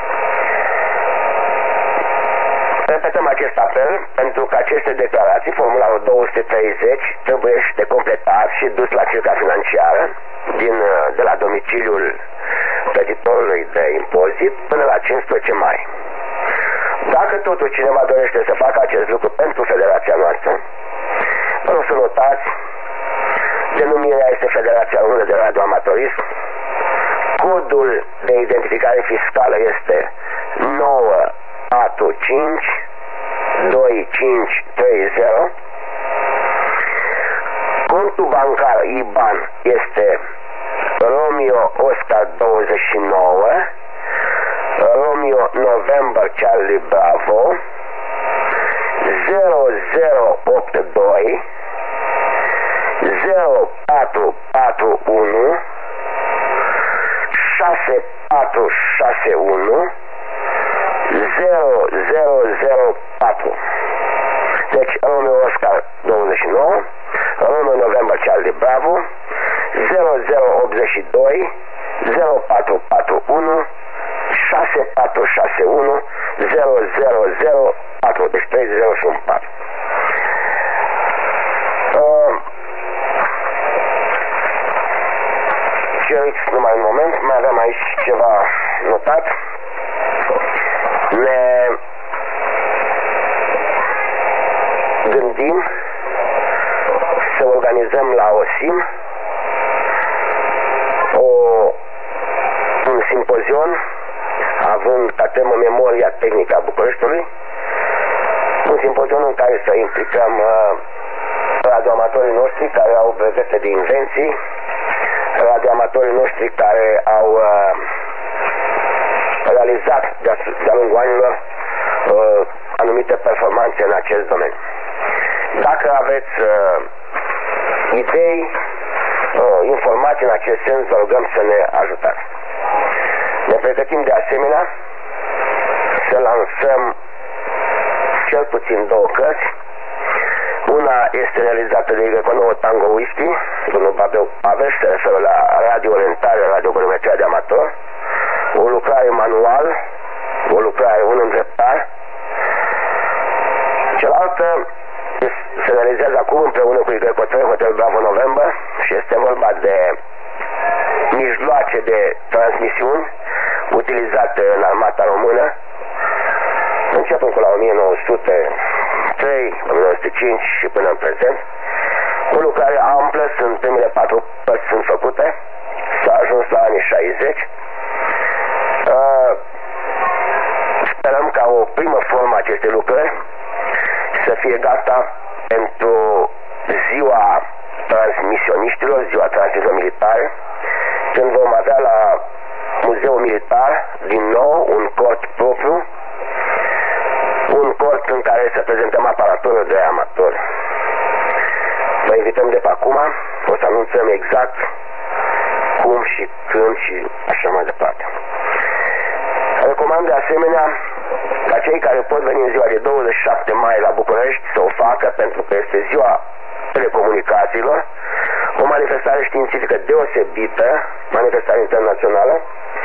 Repetăm acest apel pentru că aceste declarații, formularul 230, trebuie și de completat și dus la circa financiară de la domiciliul plătitorului de impozit până la 15 mai. Dacă totuși cineva dorește să facă acest lucru pentru federația noastră, vă rog să notați, denumirea este Federația Română de Radioamatorism, codul de identificare fiscală este 945 2530, contul bancar IBAN este Romeo Oscar 29 Romeo November Charlie Bravo 02 0441 6461 0004. Deci Romeo Oscar 29, Romeo November Charlie Bravo 0082 0441 6461 0004. Deci 3014. Felix, numai un moment, mai avem aici ceva notat. Ne gândim să organizăm la OSIM un simpozion având ca temă memoria tehnică a Bucureștiului, un simpozion în care să implicăm radioamatorii noștri care au brevete de invenții, radioamatorii noștri care au realizat de-a lungul anilor anumite performanțe în acest domeniu. Dacă aveți idei, informații în acest sens, vă rugăm să ne ajutați. Ne pregătim de asemenea să lansăm cel puțin 2 cărți. Una este realizată de Greco Tango Whisky, domnul Babeu Pavel, se referă la radioorientare, radiogonometria de amator, o lucrare manual, o lucrare un îndreptar. Cealaltă se realizează acum împreună cu Greco 3, Hotel Bravo November, și este vorba de mijloace de transmisiuni utilizate în armata română, începând cu la 1903, 1905 și până în prezent. O lucrare amplă, sunt primele 4 părți sunt făcute, s-a ajuns la anii 60. Sperăm ca o primă formă acestei lucrări să fie gata pentru ziua transmisioniștilor, ziua transmisioner militare, când vom avea la Muzeul Militar din nou un cort propriu, un cort în care să prezentăm aparatură de amatori. Vă invităm de pe acum, o să anunțăm exact cum și când și așa mai departe. Recomand de asemenea ca cei care pot veni în ziua de 27 mai la București să o facă, pentru că este ziua telecomunicațiilor, o manifestare științifică deosebită, manifestare internațională.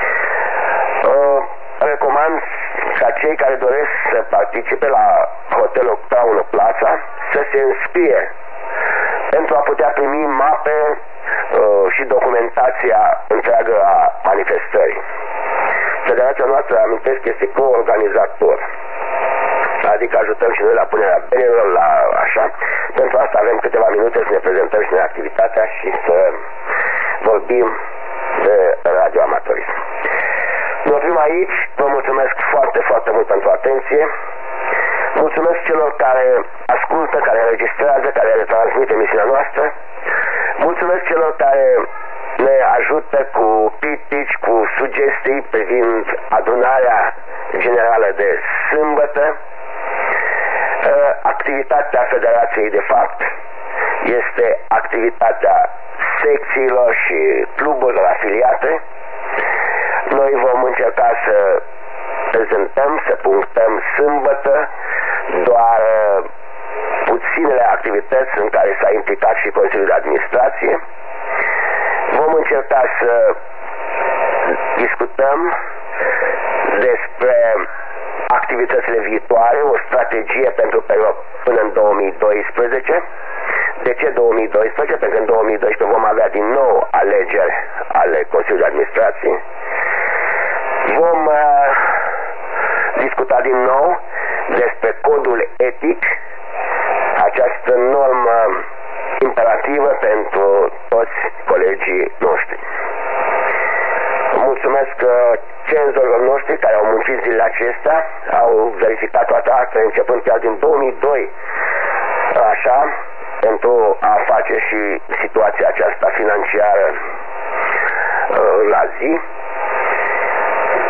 Recomand ca cei care doresc să participe la Hotelul Crown Plaza să se înscrie pentru a putea primi mape și documentația întreagă a manifestării. Federația noastră, amintesc, este coorganizator, adică ajutăm și noi la punerea berilor, la așa. Pentru asta avem câteva minute să ne prezentăm și noi activitatea și să vorbim de radioamatorism. Ne oprim aici, vă mulțumesc foarte, foarte mult pentru atenție. Mulțumesc celor care ascultă, care înregistrează, care retransmit emisiunea noastră. Mulțumesc celor care ne ajută cu pitici, cu sugestii privind adunarea generală de sâmbătă. Activitatea Federației, de fapt, este activitatea secțiilor și cluburilor afiliate. Noi vom încerca să prezentăm, să punctăm sâmbătă doar puținele activități în care s-a implicat și Consiliul de Administrație. Vom încerca să discutăm despre activitățile viitoare, o strategie pentru perioada până în 2012. De ce 2012? Pentru că în 2012 vom avea din nou alegeri ale Consiliului de Administrație. Vom discuta din nou despre codul etic, această normă imperativă pentru toți colegii noștri. Mulțumesc cenzorilor noștri care au muncit zilele acestea, au verificat toate astea începând chiar din 2002, așa, pentru a face și situația aceasta financiară la zi.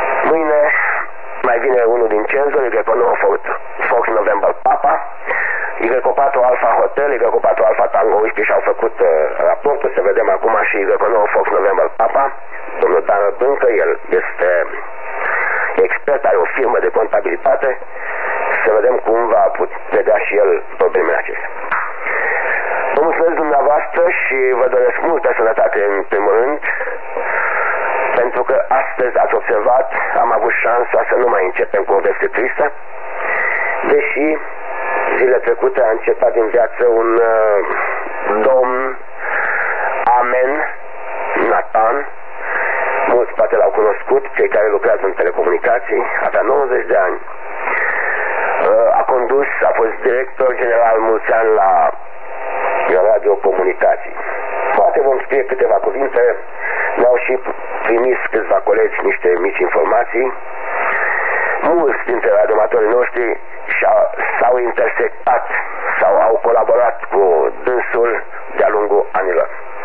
Mâine mai vine unul din cenzori, Greco Fox November Papa, Y4 Alpha Hotel, Y4 Alpha Tango Whisky și-au făcut raportul, să vedem acum și Y9 Fox November Papa, domnul Dan Bâncă, el este expert, are o firmă de contabilitate, să vedem cum va vedea și el problemele acestea. Vă mulțumesc dumneavoastră și vă doresc multă sănătate în primul rând, pentru că astăzi ați observat, am avut șansa să nu mai începem cu o veste tristă, deși zilele trecute a încetat din viață un domn Amen Nathan, mulți poate l-au cunoscut, cei care lucrează în telecomunicații, avea 90 de ani, a condus, a fost director general mulți ani la radiocomunicații. Poate vom scrie câteva cuvinte, ne-au și trimis câțiva colegi niște mici informații. Mulți dintre radioamatorii noștri s-au intersectat sau au colaborat cu dânsul de-a lungul anilor.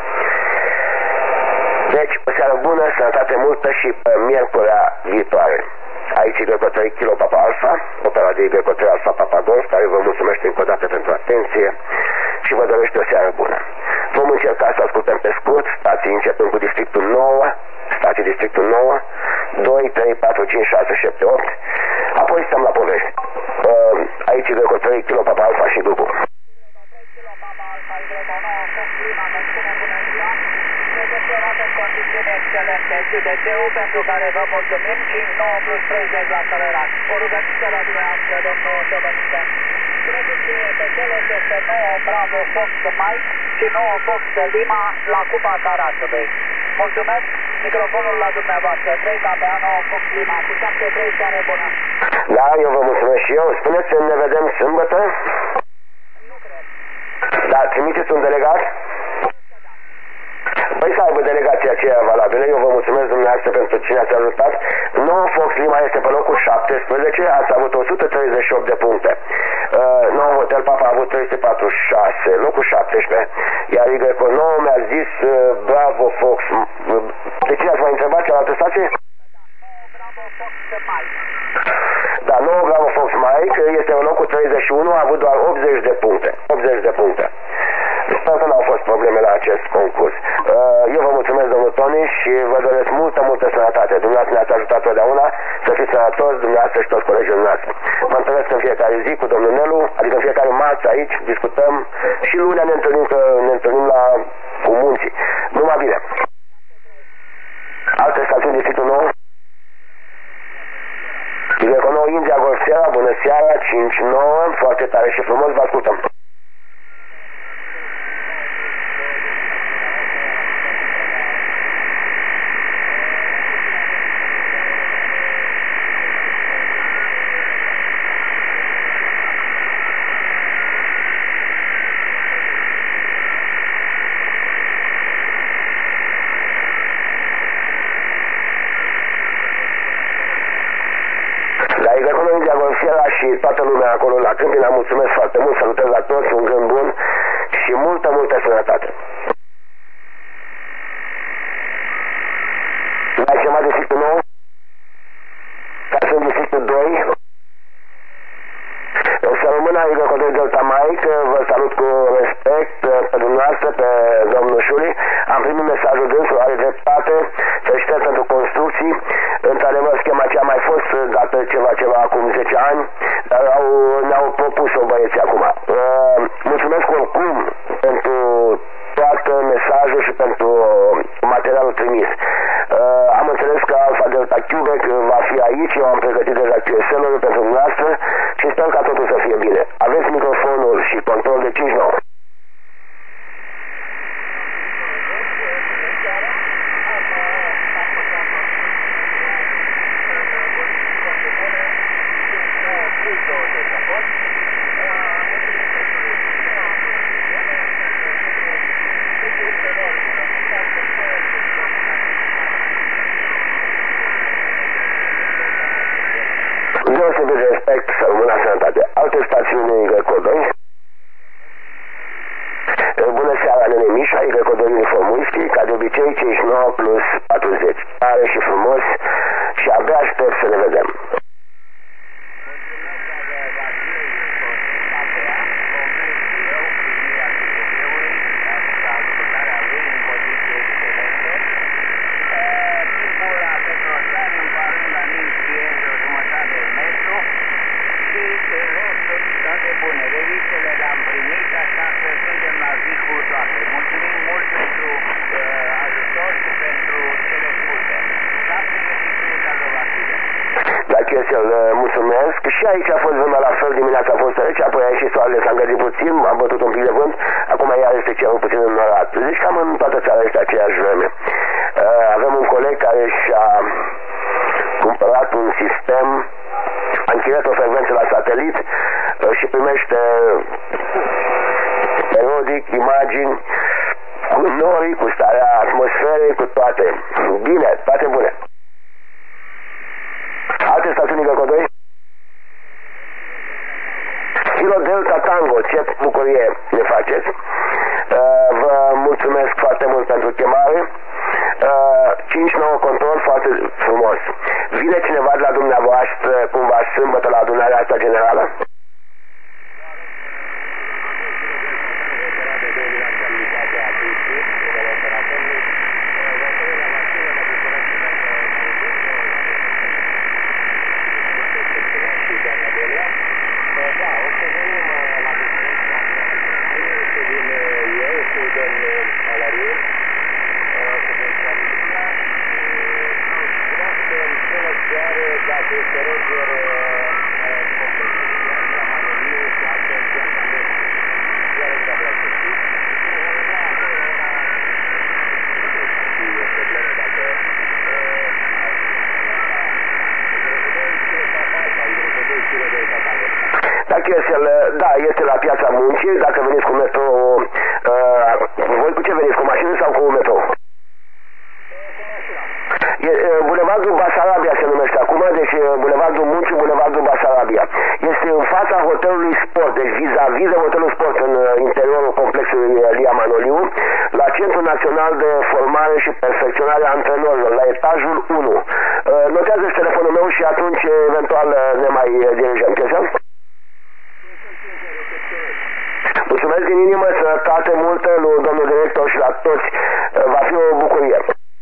Deci, o seară bună, sănătate multă și pe miercurea viitoare. Aici Y3 Kilo Papa Alpha, opera de Y3 Alpha Papa Golf, care vă mulțumește încă o dată pentru atenție și vă dorește o seară bună. Vom încerca să ascultăm pe scurt, stații începând cu districtul 9, stații districtul 9, 2, 3, 4, 5, 6, 7, 8, apoi stăm la povești. Aici Y3 Kilo Papa Alpha și grupul. În condiții excelente, județeul pentru care vă mulțumim, 5-9 plus 30 la accelerat. O rugăciune la dumneavoastră, domnul Șovănică. Producție pe cele este 9 Bravo Fox Mike și 9 Fox Lima la Cupa Taratului. Mulțumesc, microfonul la dumneavoastră, 3 KPA 9 Fox Lima, cu 7-3, seară bună. Da, eu vă mulțumesc și eu. Spuneți să ne vedem sâmbătă? Nu cred. Da, trimiteți un delegat? Păi să aibă delegația aceea valabilă. Eu vă mulțumesc dumneavoastră pentru cine ați ajutat. 9 Fox Lima este pe locul 17, ați avut 138 de puncte. 9 Hotel Papa a avut 346, locul 17. Iar Y9 mi-a zis Bravo Fox. De cine ați mai întrebat cealaltă stație? Da, 9 Bravo Fox Mike este în locul 31, a avut doar 80 de puncte. 80 de puncte. Sper că n-au fost probleme la acest concurs. Eu vă mulțumesc, domnul Tony, și vă doresc multă sănătate. Dumneavoastră ne-ați ajutat totdeauna să fiți sănătoși, dumneavoastră și toți colegii dumneavoastră. Mă întâlnesc în fiecare zi cu domnul Nelu, adică în fiecare marți aici, discutăm și lunea ne întâlnim la cu munții. Numai bine. Alte stațiuni districtul 9? Y9 India Golf Sierra, bună seara, 5-9, foarte tare și frumos, vă ascultăm. Și toată lumea acolo la Câmpina, mulțumesc foarte mult, salutări la toți, un gând bun și multă sănătate. Mai ceva de districtul 9? Ca sunt districtul 2? Să rămână Y4 Delta Mike, vă salut cu respect pe dumneavoastră, pe domnul Șuli. Am primit mesajul dânsul, are dreptate, felicitări pentru construcții. Într-adevăr, schema aceea a mai fost dată ceva acum 10 ani, dar ne-au propus-o băieții acum. Mulțumesc oricum pentru toată mesajul și pentru materialul trimis. Am înțeles că Alpha Delta Quebec va fi aici, eu am pregătit deja QSL-ul pentru dumneavoastră și sper ca totul să fie bine. Aveți microfonul și control de 5-9. Deosebit de respect, să rămână sănătate. Alte stațiuni Y2. Bună seara, nene Mișa, Y2 Uniform Whisky, ca de obicei 59 plus 40. Tare și frumos și abia aștept să ne vedem. puțin, am bătut un pic de vânt, acum iar este cel puțin înnorat. Deci cam în toată țara este aceeași vreme. Avem un coleg care și-a cumpărat un sistem, a închiriat o frecvență la satelit și primește periodic imagini cu nori, cu starea atmosferei, cu toate. Bine, toate bune. Alte stațiuni Greco 2? Kilo Delta Tango, ce bucurie ne faceți. Vă mulțumesc foarte mult pentru chemare. 5-9 control, foarte frumos. Vine cineva de la dumneavoastră cumva sâmbătă la adunarea asta generală? Da, este la Piața Muncii, dacă veniți cu metro, voi cu ce veniți, cu mașină sau cu metro? Bulevardul Basarabia se numește acum, deci Bulevardul Muncii, Bulevardul Basarabia. Este în fața hotelului Sport, deci vis-a-vis de hotelul Sport, în interiorul complexului Lia Manoliu, la Centrul Național de Formare și Perfecționare a Antrenorilor, la etajul 1. Notează telefonul meu și atunci eventual ne mai dirijăm. Mulțumesc din inimă, sănătate multă lui domnul director și la toți. Va fi o bucurie.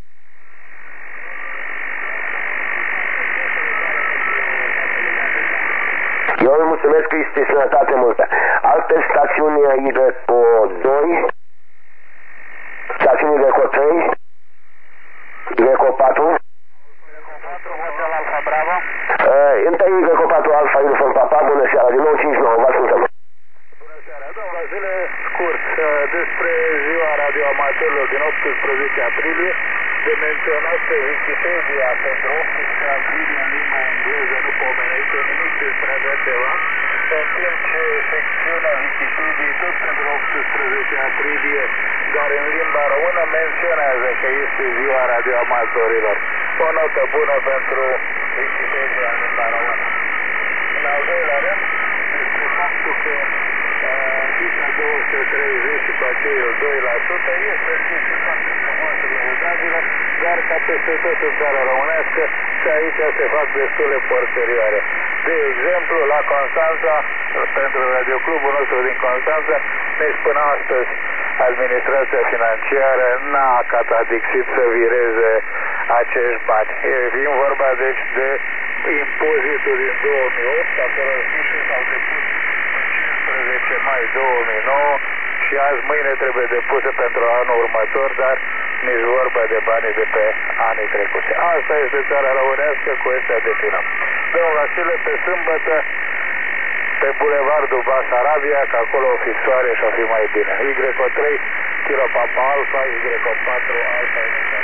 Eu îi mulțumesc, Cristi, sănătate multă. Alte stațiuni Greco 2, stațiuni Greco 3, Greco 4. Hotel Alfa Bravo. Întâi Greco 4 Alfa Uniform Papa, bună seara, din nou 5-9, vă ascultăm. Zile scurt despre ziua radioamatorilor din 18 aprilie, de menționat pe Wikipedia pentru 18 aprilie în limba engleză nu pomenește nimic despre așa ceva, în timp ce secțiunea Wikipedia tot pentru 18 aprilie, dar în limba română menționează că este ziua radioamatorilor. O notă bună pentru Wikipedia în limba română. În al doilea rând, despre faptul că cifra 230 și cu acei 2% este și foarte frumoasă, lăudabilă, dar ca peste tot în țara românească și aici se fac destule porterioare. De exemplu, la Constanța, pentru radioclubul nostru din Constanța, ne spune astăzi administrația financiară n-a catadixit să vireze acești bani. Vin vorba deci de impozitul din 2008, acolo s-au depus 15 mai 2009 și azi mâine trebuie depuse pentru anul următor, dar nici vorba de banii de pe anii trecuți. Asta este țara românească, cu ăstea depinăm. Domnul Vasile, pe sâmbătă, pe Bulevardul Basarabia, că acolo o fi soare și o fi mai bine. Y3, Kilo Papa Alfa, Y4 Alfa,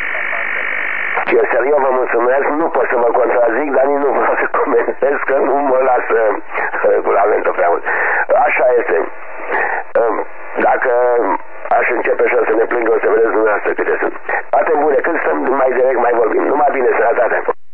Eu vă mulțumesc, nu pot să vă contrazic, dar nici nu vreau să comentez, că nu mă lasă regulamentul prea mult. Așa este. Dacă aș începe și o să ne plângă, o să vedeți dumneavoastră câte sunt. Toate bune, când stăm mai direct, mai vorbim. Numai bine, sănătate.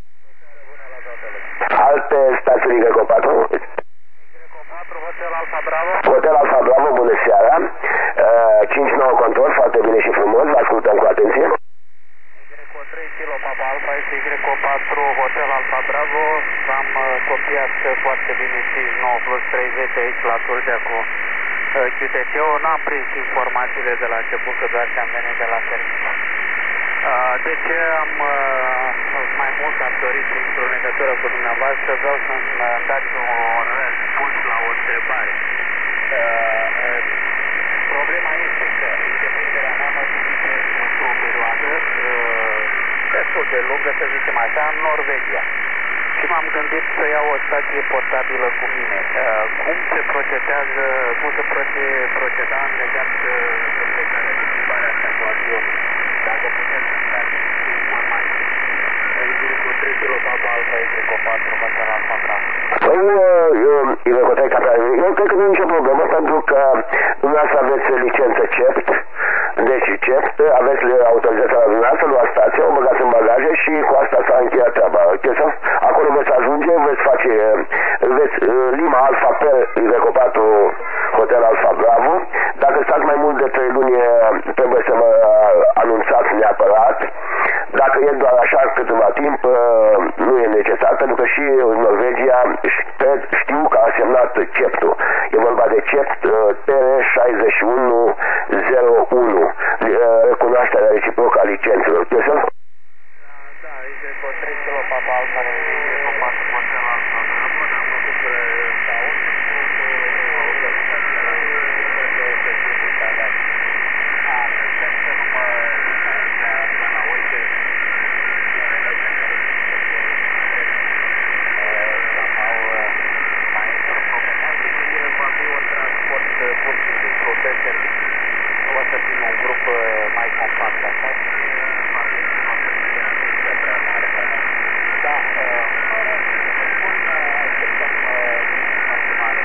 Alte stațiuni Greco 4? Hotel Alfa Bravo. Hotel Alfa Bravo, bună seara. 5-9 control, foarte bine și frumos, vă ascultăm cu atenție. Y3 Kilo Papa Alfa, este Y4 Hotel Alfa Bravo. Am copiat foarte bine 5-9 plus 30 aici la Tulgea cu QTC-ul. N-am prins informațiile de la început, că doar ce am venit de la serviciu. De ce am mai mult am dorit să intru în legătură cu dumneavoastră, vreau să-mi dați un răspuns la o întrebare. Problema este că întreprinderea mea mă duce într-o perioadă destul de lungă, să zicem așa, în Norvegia. Și m-am gândit gândit să iau o stație portabilă cu mine. Cum se procedează, cum se proceda în legat de plecarea de schimbarea asta cu avionul? Dacă puteți să dați informații. Cu 3 kg Alfa Y4, Hotel Alfa Bravo. Păi, eu cred că nu e nicio problemă, pentru că dumneavoastră aveți licență CEPT, deci CEPT, aveți autorizația la dumneavoastră, luați stația, o băgați în bagaje și cu asta s-a încheiat treaba. Acolo veți ajunge, veți face Lima Alfa pe Y4 Hotel Alfa Bravo. Dacă stați mai mult de 3 luni, trebuie să mă anunțați neapărat. Dacă e doar așa câteva timp, nu e necesar, pentru că și în Norvegia știu că a semnat CEPT-ul. E vorba de CEPT TR6101, recunoașterea reciprocă a licențelor. Da, este cu 3 kg Alfa Y4 Hotel Alfa Bravo, dar am făcut saun. O să fim un grup mai compact, așa, și da, așteptăm mare.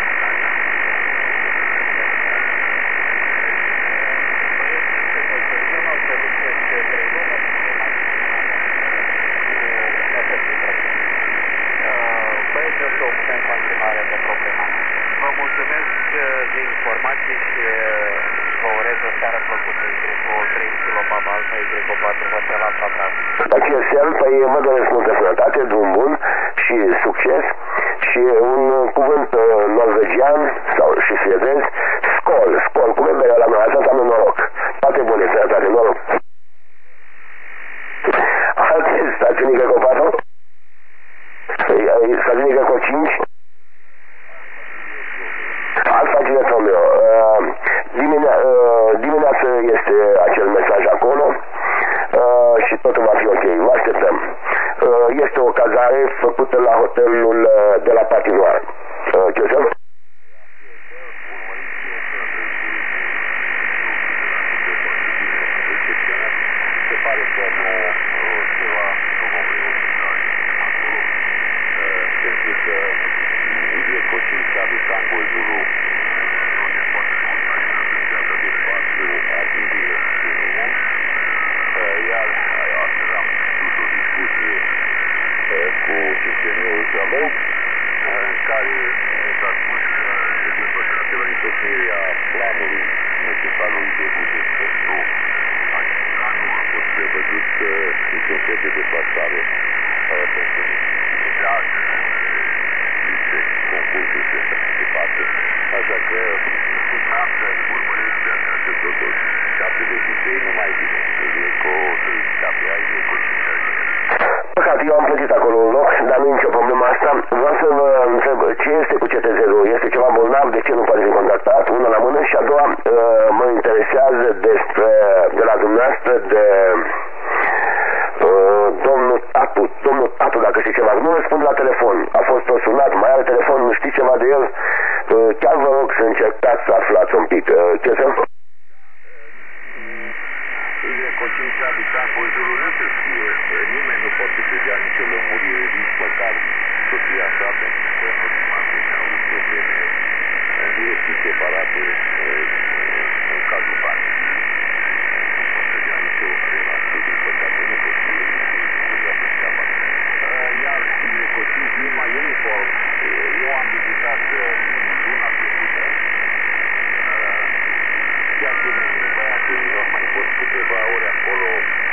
Băieții o să ocupăm în continuare de problema. Vă mulțumesc de informații și vă urez o seară plăcută cu 3 kg Alfa Y4 Hotel Alfa Bravo. Acestea, păi vă doresc multă sănătate, drum bun și succes și un cuvânt norvegian sau și suedez, skål, cu beberea la noi, asta înseamnă noroc. Toate bune, sănătate, noroc. Alte stațiunică cu 4? Stațiunică cu 5? Alfa Juliet Romeo. Dimineața este acel mesaj acolo și totul va fi ok. Vă așteptăm. Este o cazare făcută la hotelul de la Patinoar. Ce să? Se pare că ceva nu vom reuși acolo, pentru că e cocința de Tango Zulu nu se poate monta și nu se poate de spațiu abibil minimum, iar astăzi am dus o discuție cu cetățenii Zalov, în care s-a spus că trebuie păstrată la întocmirea planului necesarului de buget pentru acest an. Nu a fost prevăzut niciun fel de deplasare pentru de astăzi, lipse, concursuri și așa mai departe. Așa că dumneavoastră urmăriți această totul 7 de licei, nu mai bine. Eco 3 KPI, Eco 5 Argine. Păcat, eu am plătit acolo un loc, dar nu e nicio problemă asta. Vreau să vă întreb ce este cu CT0. Este ceva bolnav? De ce nu poate fi contactat? Una la mână și a doua mă interesează de la dumneavoastră de domnul Tatu, dacă știi ceva. Nu răspund la telefon. A fost o sunat, mai are telefon, nu știi ceva de el? Chiar vă rog să încercați să aflați un pic. Ce să... Cocința de Tango Zulu nu se știe. Nimeni nu poate să dea nicio lămurire, nici măcar să fie așa, pentru că în ultima vreme au avut probleme în direcții separate în cazul banii. Nu pot să dea nicio relație, din păcate nu pot știe iar Cocința Lima Uniform, eu am vizitat luna trecută, de asemenea, băiatul eu am mai fost câteva ore acolo,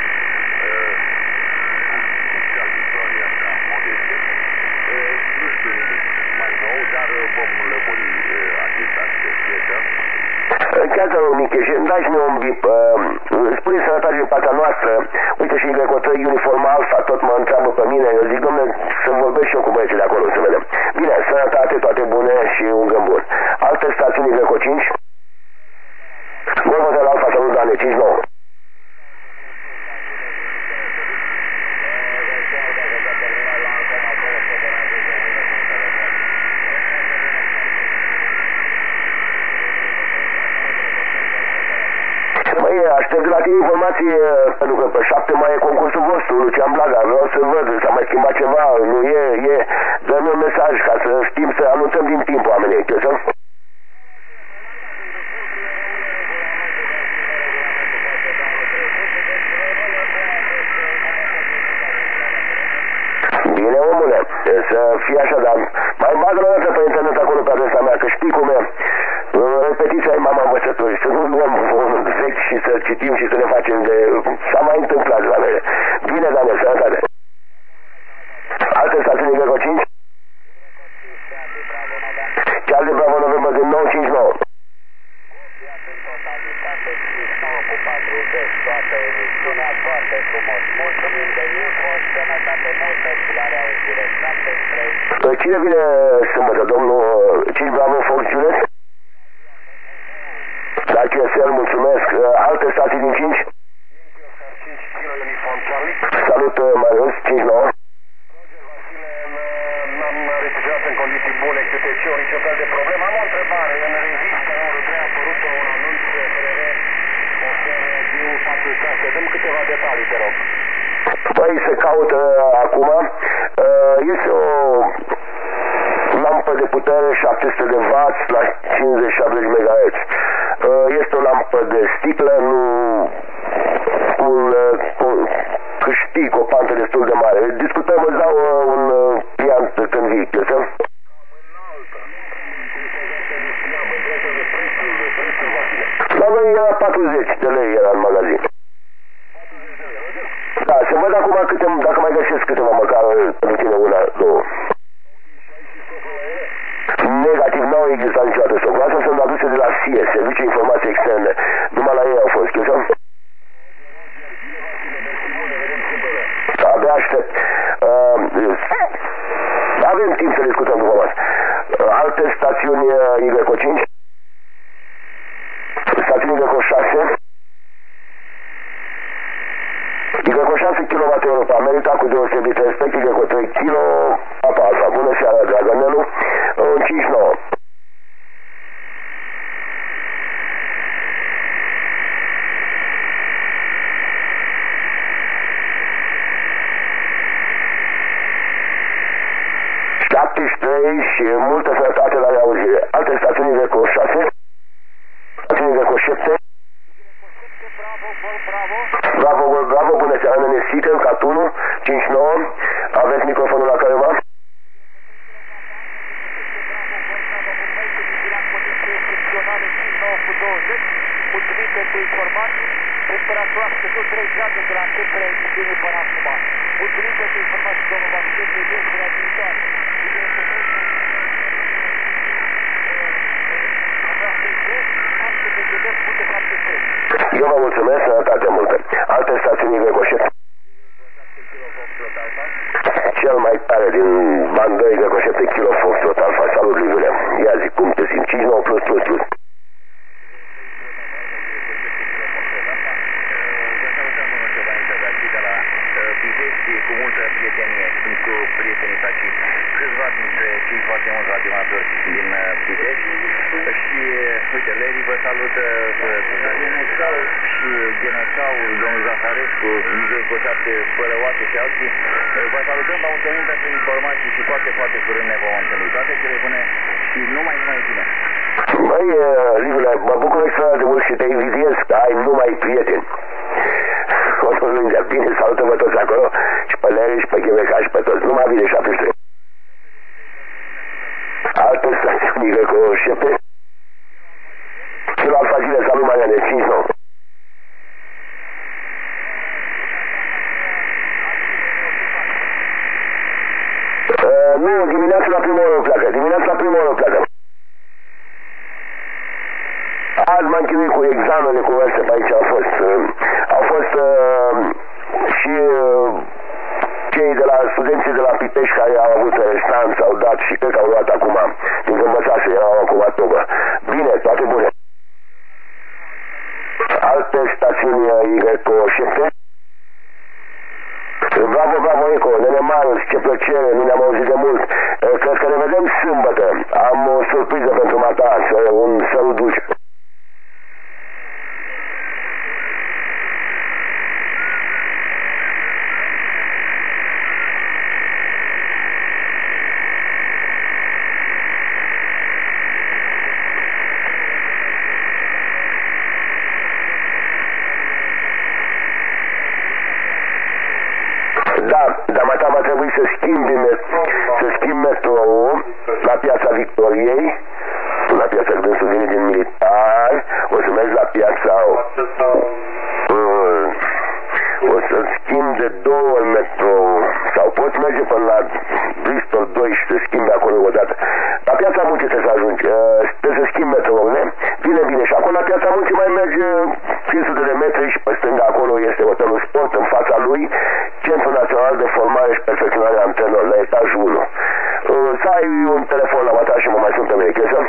special victoria asta modeste. Nu știu nimic mai nou, dar vom lămuri acest aspect. Chiar că Micheș, dați-ne un bip. Spune sănătate din partea noastră. Uite și Greco 3 Uniform Alfa tot mă întreabă pe mine. Eu zic, dom'le, să vorbesc și eu cu băieții de acolo, să vedem. Bine, sănătate, toate bune și un gând bun. Alte stațiuni Greco 5? Golf Hotel Alfa, salut, Dane, 5-9. aștept de la tine informație, pentru că pe 7 mai e concursul vostru, Lucian Blaga, vreau să văd, s-a mai schimbat ceva, nu e, dă-mi un mesaj ca să știm, să anunțăm din timp oamenii, ce să... Bine, omule, să fie așa, dar mai bagă o dată pe internet acolo pe adresa mea, că știi cum e. Repetiția e mama învățătorii, să nu luăm vechi și să citim și să ne facem de... S-a mai întâmplat la mele. Bine, Daniel, sănătate. Alte stațiuni Greco 5? Chiar de Bravo November din 959. Cine vine sâmbătă, domnul 5 Bravo Fox Juliet? Da, Chesel, mulțumesc. Alte stații din 5? Salut, Marius, 5-9. N-am recuperat în condiții bune QTC-ul, niciun fel de problemă. Am o întrebare. În revistă numărul 3 a apărut un anunț FRR Diu 46. Dăm câteva detalii, te rog. Păi, se caută acum. Este o lampă de putere 700 de W la 50-70 MHz. Este o lampă de sticlă, nu câștig, o pantă destul de mare. Discutăm, îți dau un pliant când vii, să? La noi era 40 de lei, era în magazin. Da, să văd acum dacă mai găsesc câteva, măcar pentru tine una, două. Negativ, n-au existat niciodată socul. Astea sunt aduse de la SIE, Serviciul Informații Externe. Numai la ei au fost, știu? Abia aștept. Avem timp să discutăm după masă. Alte stațiuni Greco 5? Stațiuni Greco 6? Greco 6 kW Europa America cu deosebit respect, Greco 3 kg, Papa Alfa. Bună seara, Draganelu. În 5-9. Și multă sănătate la reauzire. Alte stațiuni Greco 6? Stațiuni Greco 7? Bravo, bună seara, Nenesică, Catunu, 5-9. Aveți microfonul la careva? Mulțumim pentru informații. Temperatura a scăzut 3 grade de la începerea emisiunii până acum. Mulțumim pentru informații, domnul Vasile, de la viitoare. Eu vă mulțumesc, sănătate multă. Alte stațiuni Greco 7? Cel mai tare din bandă Greco 7 kg Foxtrot Alfa. Salut, Livule. Ia zic, cum te simți? 5-9+++. Cu multă prietenie, sunt cu prietenii tăi, câțiva dintre cei foarte mulți radioamatori din Pitești și, uite, Leri vă salută și Genăsau, domnul Zaharescu, Miguel Coșapte, Spărăoate și alții. Vă salutăm, vă mulțumim pentru informații și foarte, foarte curând ne vom întâlni. Toate cele bune și numai bine. Băi, Livule, mă bucur extraordinar de mult și te invidiez că ai numai prieteni. O să lângea bine, salută-vă toți acolo, și pe Leri, și pe Ghemeca, și pe toți. Numai bine, 73. Alte stațiuni Greco 7? Kilo Alfa Gile, salut Mariane, 5-9. Nu, dimineața la prima oră pleacă. Azi m-am chinuit cu examene, cu astea pe aici au fost și cei de la studenții de la Pitești care au avut restanță, au dat și cred că au luat acum din învățașul, erau acum tobă. Bine, toate bune. Alte stațiuni Greco 7? Bravo, Eco, Nene Marius, ce plăcere, nu ne-am auzit de mult. Cred că ne vedem sâmbătă. Am o surpriză pentru mata, un salut dulce. să schimbi metroul la Piața Victoriei, la Piața Gdânsul vine din Militar, o să mergi la Piața o să schimbi de 2 ori metrou sau poți merge până la Bristol 2 și să schimbi acolo odată. La Piața Muncii trebuie să ajungi, trebuie să schimbi metrourile, bine și acolo la Piața Muncii mai merge 500 de metri și pe stânga acolo este hotelul Sport, în fața lui Centrul Național de Formare și Perfecționare a Antrenor, la etajul 1. Să ai un telefon la mata și mă mai sunt pe mine, chestia?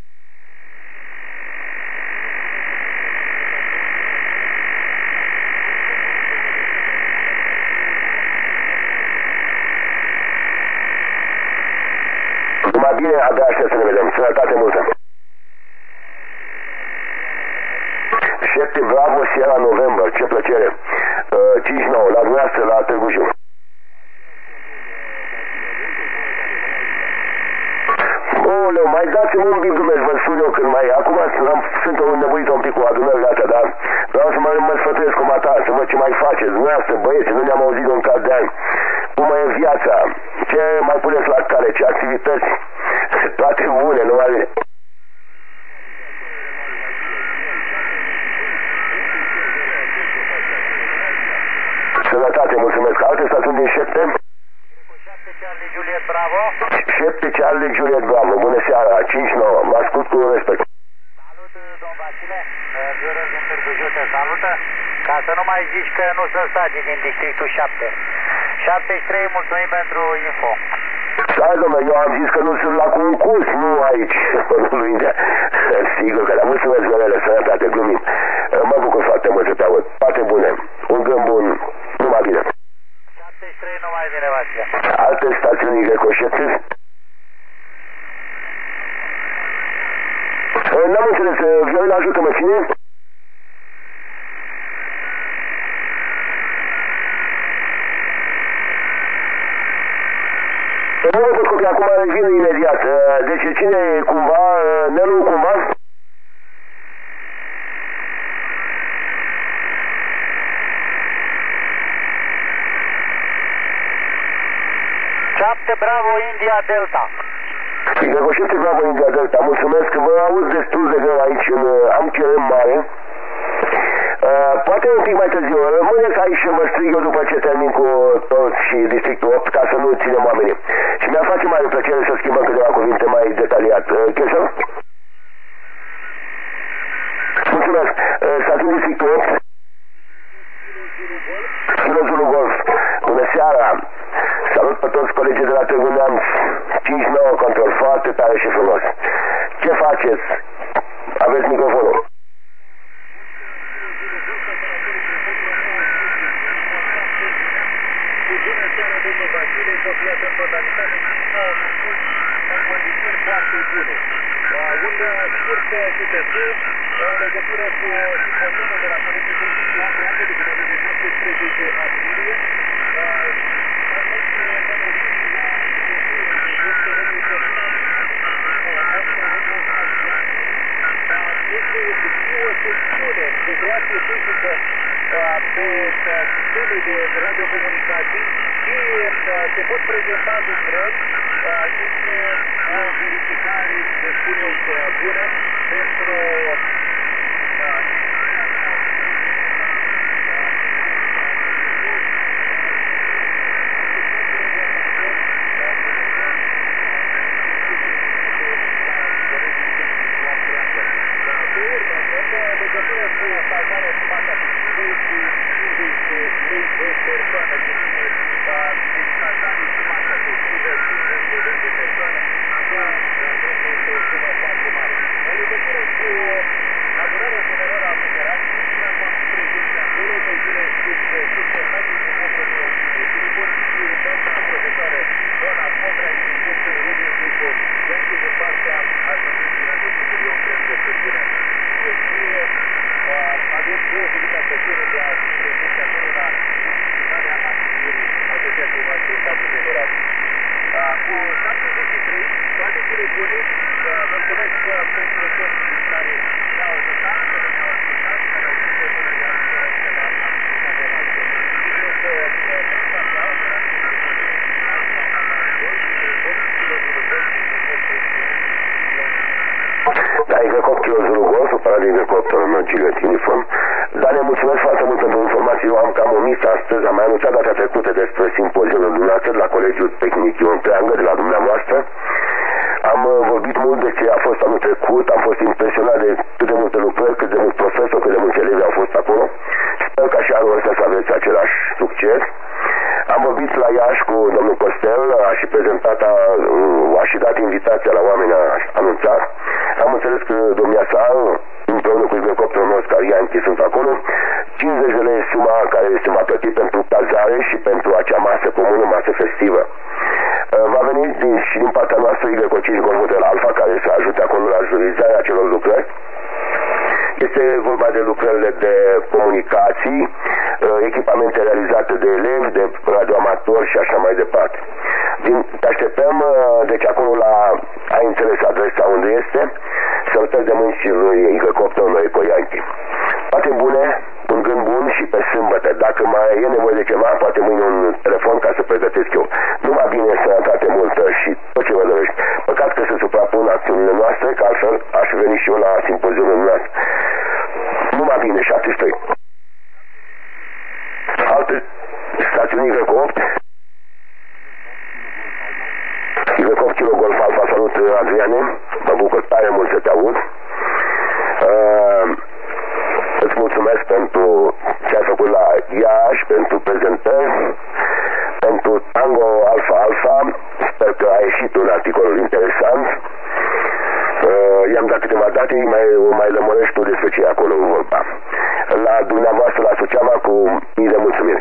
Numai bine, abia aștept să ne vedem. Sănătate multă! 7 Bravo, Sierra November, ce plăcere! 5-9, la dumneavoastră, la Târgu Jiu. Oleu, mai dați-mi un pic, Dumnezeu, vă sun eu când mai... Acum sunt înnebuit un pic cu adunările astea, dar vreau să mă sfătuiesc cu mata, să văd ce mai faceți. Dumneavoastră, băieți, nu ne-am auzit de un cap de ani. Cum e viața? Ce mai puneți la cale? Ce activități? Toate bune, numai bine. Sănătate, mulțumesc. Alte stațiuni din 7? 7 Charlie Juliet Bravo. 7 Charlie Juliet Bravo. Bună seara, 5-9. Mă ascult cu respect. Salut, domn Vasile. Viorel din Târgu Jiu te salută. Ca să nu mai zici că nu sunt stații din districtul 7. 73, mulțumim pentru info. Stai, domnule, eu am zis că nu sunt la concurs, nu aici. Sigur că da, mulțumesc, Viorele, sănătate, glumim. Mă bucur foarte mult să te aud. Toate bune. Un gând bun. Numai bine. 73, numai bine, Vasile. Alte stațiuni grecoșețe? N-am înțeles. Viorele, ajută-mă, cine? Nu vă pot copia, acum revin imediat. Deci cine e cumva? Nelu cumva? Bravo India Delta. Grecoșețe Bravo India Delta, mulțumesc, vă aud destul de greu aici, am cerem mare. Poate un pic mai târziu, rămâneți aici și vă strig eu după ce termin cu toți și districtul 8 ca să nu ținem oamenii. Și mi-ar face mare plăcere să schimbăm câteva cuvinte mai detaliat. Chestia? Mulțumesc. Statul districtul 8. Pilozul Golf. Bună seara. Salut pe toți colegii de la Târgu Neamț. 5-9 control, foarte tare și frumos. Ce faceți? Aveți microfonul. Bună seara, domnul Vasile, Sofia de modalitate, în condiții foarte bune. Un scurt județul, în legătură cu sistemul de la Colegiul de Instituție, de la 17 aprilie, de creație fizică pe sistemul de radiocomunicații și se pot prezenta lucrări. Este o verificare, să spun eu, bună pentru în legătură cu de helicopterul meu Gillette Uniform, dar ne mulțumesc foarte mult pentru informații. Eu am cam omis astăzi, am mai anunțat data trecută despre simpozionul dumneavoastră de la Colegiul Tehnic Ion Treangă, de la dumneavoastră. Am vorbit mult de ce a fost anul trecut, am fost impresionat de cât de multe lucrări, cât de mulți profesori, cât de mulți elevi au fost acolo. Sper ca și anul ăsta să aveți același succes. Am vorbit la Iași cu domnul Costel, a și prezentat, a și dat invitația la oameni, a anunțat. Am înțeles că domnia sa, împreună cu helicopterul nostru, Arianchi, sunt acolo. 50 de lei suma care se va plăti pentru cazare și pentru acea masă comună, masă festivă. Va veni și din partea noastră Ivecocis Golmutel Alfa, care să ajute acolo la jurizarea acelor lucrări. Este vorba de lucrările de comunicații, echipamente realizate de elevi, de radioamatori și așa mai departe. Te așteptăm, deci acolo ai înțeles adresa unde este, să-l de mâini și lui helicopterul noi Coianchi. Toate bune, un gând bun și pe sâmbătă. Dacă mai e nevoie de ceva, poate mâine un telefon ca să pregătesc eu. Numai bine, sănătate multă și tot ce vă dorești. Păcat că se suprapun acțiunile noastre, că altfel aș veni și eu la simpozionul noastră. Numai bine, 73. Alte stațiuni Iveco 8. Iveco 8 Kilo Golf Alfa, salut Adriane. Mă bucur tare mult să te aud. Îți mulțumesc pentru ce ai făcut la Iași, pentru prezentări, pentru Tango Alfa Alfa. Sper că a ieșit un articol interesant. I-am dat câteva date, mai lămărești tu despre ce e acolo vorba. La dumneavoastră, la Suceava, cu mii de mulțumiri.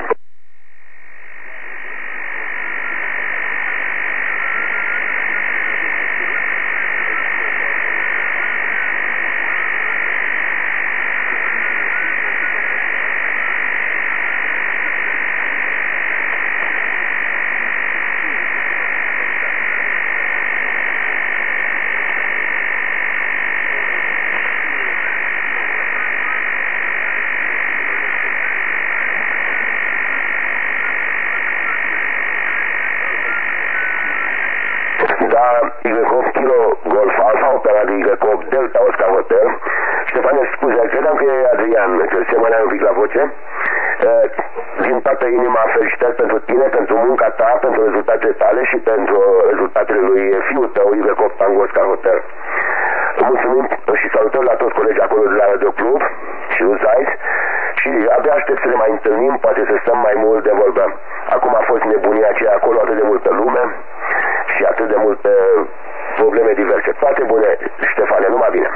Iveco Kilo Golf Alfa, operat de Iveco Delta Oscar Hotel. Ștefane, scuze, credeam că e Adrian, că semănea un pic la voce. Din toată inima, felicitări pentru tine, pentru munca ta, pentru rezultatele tale și pentru rezultatele lui fiul tău, Iveco Tango Oscar Hotel. Mulțumim și salutări la toți colegii acolo de la Radio Club și Uzais și abia aștept să ne mai întâlnim, poate să stăm mai mult de vorbă. Acum a fost nebunia aceea acolo, atât de multă lume și atât de multe probleme diverse. Toate bune, Ștefane, numai bine.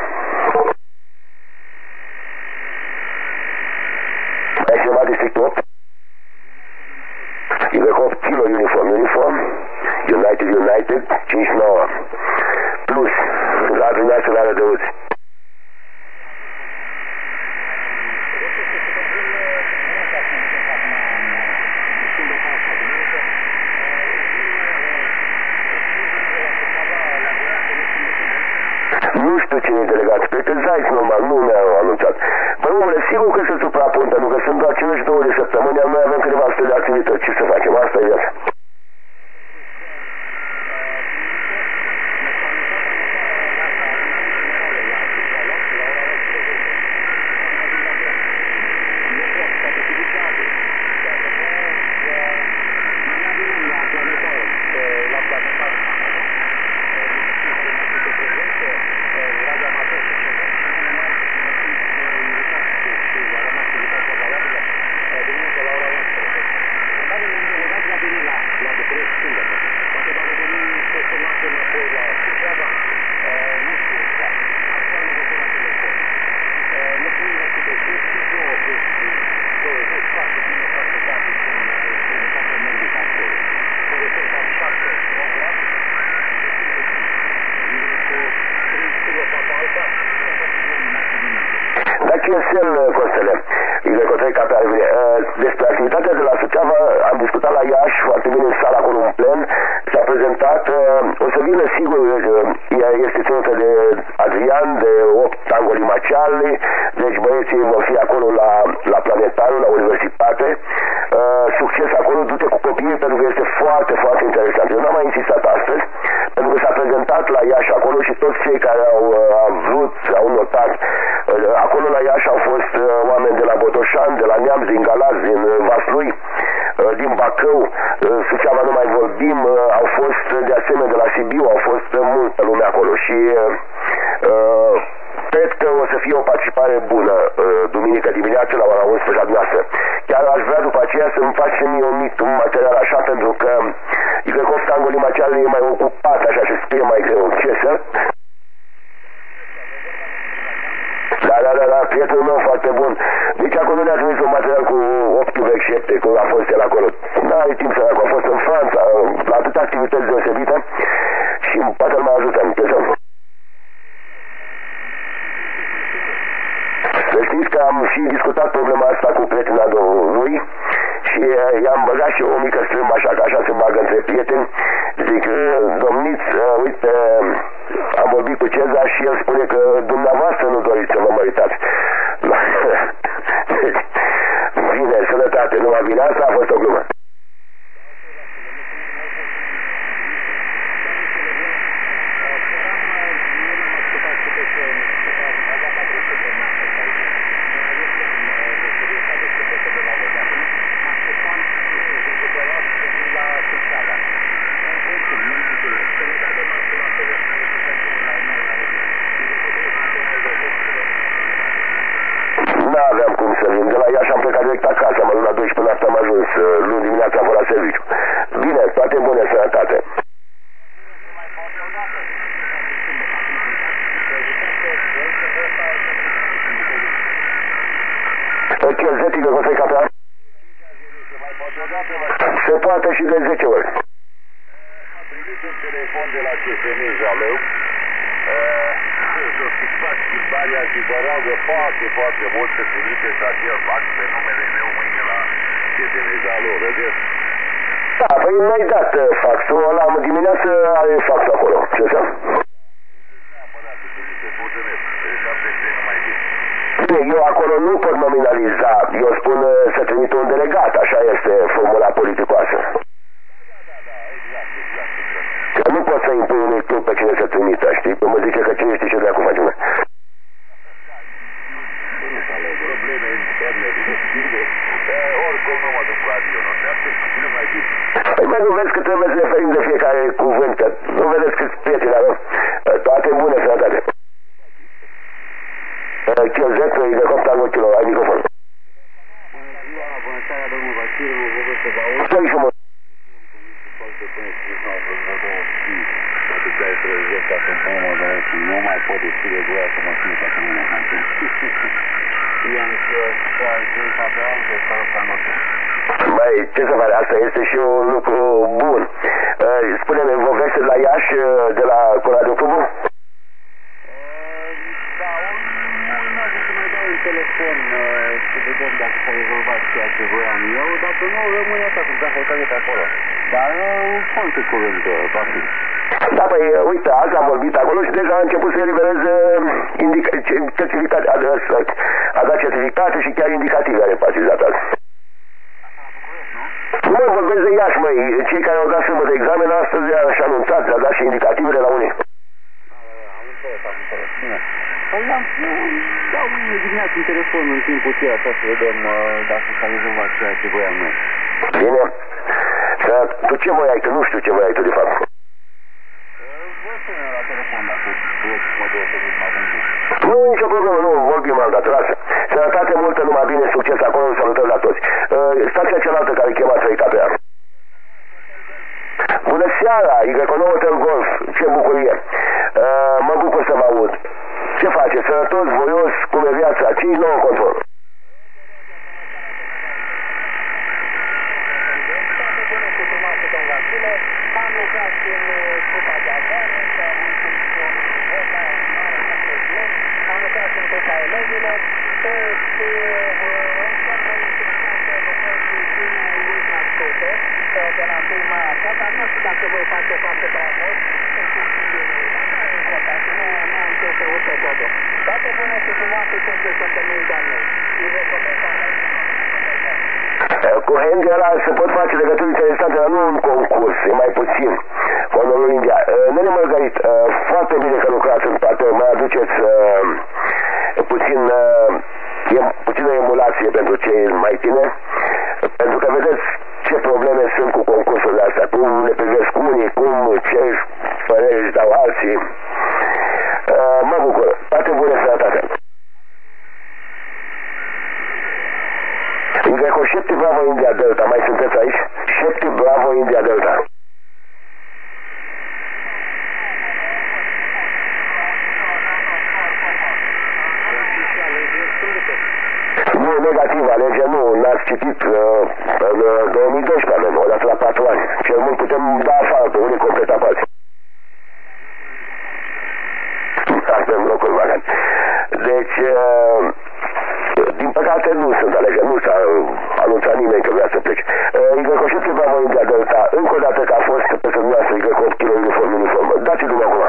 Ai cineva District 8? Iveco 8 Kilo Uniform, United, 59 plus, la dumneavoastră la Rădăuți. Nu știu cine e delegat, pe Zaiț normal, nu mi-au anunțat. Păi omule, sigur că se suprapun, pentru că sunt doar 52 de săptămâni, noi avem câteva sute de activități. Ce să facem? Asta e viața. Despre activitatea de la Suceava am discutat la Iași, foarte bine în sala acolo în plen, s-a prezentat, o să vină sigur, ea este ținută de Adrian, de 8 Tango Limaceali, deci băieții vor fi acolo la Planetariu, la Universitate. Succes acolo, du-te cu copiii, pentru că este foarte, foarte interesant. Eu n-am mai insistat astăzi, pentru că s-a prezentat la Iași acolo și toți cei care au vrut, au notat, pare bună duminică dimineață la ora 11 noastră. Chiar aș vrea după aceea să-mi facem un material așa, pentru că Igrecov Limaceanu e mai ocupat, așa, și scrie mai greu în cesă. Da, prietenul meu foarte bun. Nici acolo nu ne-a trimis un material cu 8 vechi 7, cum a fost el acolo. N-ai timp să a fost în Franța, la atâtea activități deosebite și poate îl mai ajută, înțeleg. Să știți că am și discutat problema asta cu prietena lui și i-am băgat și o mică strâmbă așa, că așa se bagă între prieteni. Zic, domniți, uite, am vorbit cu Cezar și el spune că dumneavoastră nu doriți să vă măritați. Deci, bine, sănătate, numai bine, asta a fost o glumă. N-aveam cum să vin. De la Iași am plecat direct acasă. Am ajuns la 12 noapte, am ajuns. Luni dimineața am fost la serviciu. Bine, toate bune, sănătate. Chelzetii de José Capea? Se poate și de 10 ori. Am primit un telefon de la CFN Zalău. S-o fixat schimbarea și vă roagă foarte mult să trimiteți acel fax pe numele meu mâine la CFN Zalău, vedeți? Da, păi mi-ai dat faxul, ăla dimineață are fax acolo, ce să? Bine, eu acolo nu pot nominaliza, eu spun să trimit un delegat, așa este formula politicoasă. Că nu pot să impui unui club pe cine să trimită, știi? Că mă zice că cine știe ce dracu face, mă. Probleme interne, oricum nu mă duc cu avionul, nu mai bine. Păi mai nu vezi că trebuie să ne ferim de fiecare cuvânt, că nu vedeți câți prieteni avem. Toate bune, sănătate. Chelzet, Igrecov Tango Kilo, ai microfon. Bună seara, domnul Vasile, mă vorbesc să vă aud. Stai și mă. Nu mai pot deschide gura să mă țin dacă nu mă cantă. I-am Mai, ce să faci, asta este și un lucru bun. Spune-mi, vă vreți la Iași, de la Radio Clubul? Da, urmează să mai dau un telefon să vedem dacă s-a rezolvat ceea ce voiam eu, dacă nu, rămâne așa cum s-a făcut de acolo. Dar foarte curând va fi. Da, păi, uite, azi am vorbit acolo și deja a început să elibereze certificate, a dat certificate și chiar indicative a repartizat azi. Nu mă vorbesc de Iași, măi, cei care au dat sâmbă de examen astăzi și anunțat, le-a dat și indicativele la unii. Am înțeles, bine. Păi dau mâine dimineață în telefon în timpul ție, așa să vedem dacă s-a rezolvat ceea ce voiam noi. Bine. Tu ce voiai? Că nu știu ce voiai tu de fapt. Vă spune la telefon dacă mă deosebit mai gândit. Nu, nicio problemă, nu, vorbim al dat, lasă. Sănătate multă, numai bine, succes acolo, salutări la toți. Stația cealaltă care chema 3KPA. Bună seara, Igrecov Hotel Golf, ce bucurie. Mă bucur să vă aud. Ce faceți? Sănătos, voios, cum e viața? 5-9 control. Am lucrat în Cupa de Aviane, am lucrat în Cupa Elevilor și de la prima asta, dar nu știu dacă voi face foarte prea mult. Nu am ce să uite totul. Toate bune și frumoase pentru săptămâni de-al meu. Îi recomand cu Henry ăla se pot face legături interesante, dar nu un concurs, e mai puțin. Fondul India. Nene Mărgărit, foarte bine că lucrați în toate, mai aduceți puțină emulație pentru cei mai tineri, pentru că vedeți ce probleme sunt cu concursurile astea, cum le privesc unii, ce păreri își dau alții. Mă bucur, toate bune, sănătate. Greco 7 Bravo India Delta, mai sunteți aici? 7 Bravo India Delta. Nu, negativă, legea nu, n-ați citit în 2012 avem, odată la 4 ani. Cel mult putem da afară pe unii complet apați. Avem locul vacant. Deci, din păcate nu sunt alegeri, nu s-a anunțat nimeni că vrea să plece. Igăcoșetul Bravo India Delta, încă o dată că a fost pe dumneavoastră Igăco 8 kg uniform. Dați-l acum.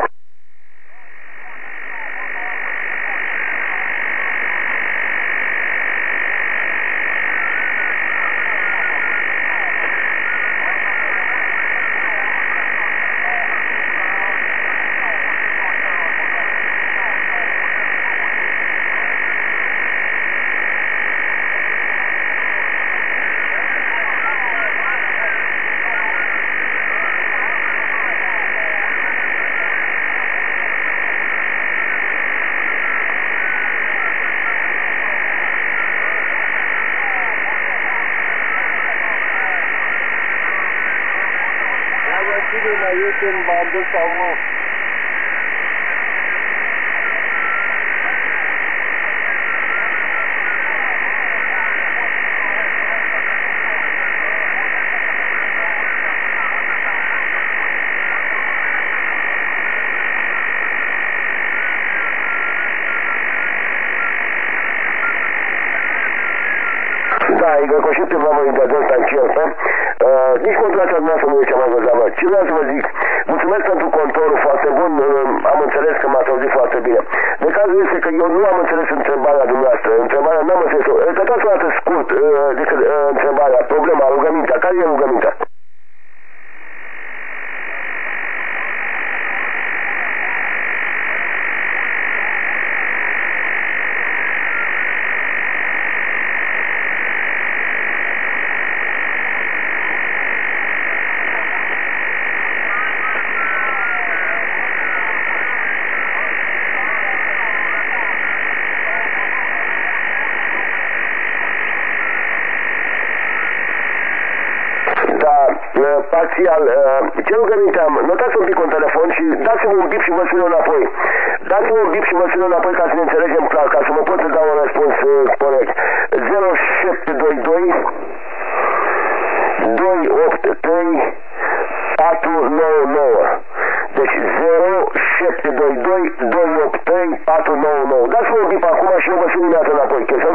în bandă sau nu? Da, e grecoșit pe Bravo India Delta în Cielpă. Nici modulația dumneavoastră nu e cea mai văzavă. Ce vreau să vă zic? Mulțumesc pentru contorul foarte bun. Am înțeles că m-ați auzit foarte bine. De cazul este că eu nu am înțeles întrebarea dumneavoastră. Întrebarea n-am înțeles-o. Repetați o dată scurt întrebarea, problema, rugămintea. Care e rugămintea? Parțial, ce rugăminte am? Notați un pic un telefon și dați-mă un bip și vă sun înapoi. Dați-mă un bip și vă sun înapoi ca să ne înțelegem clar, ca să mă pot să dau un răspuns corect. 0722 283 499. Deci 0722 283 499. Dați-mă un bip acum și eu vă sun imediat înapoi, chestia?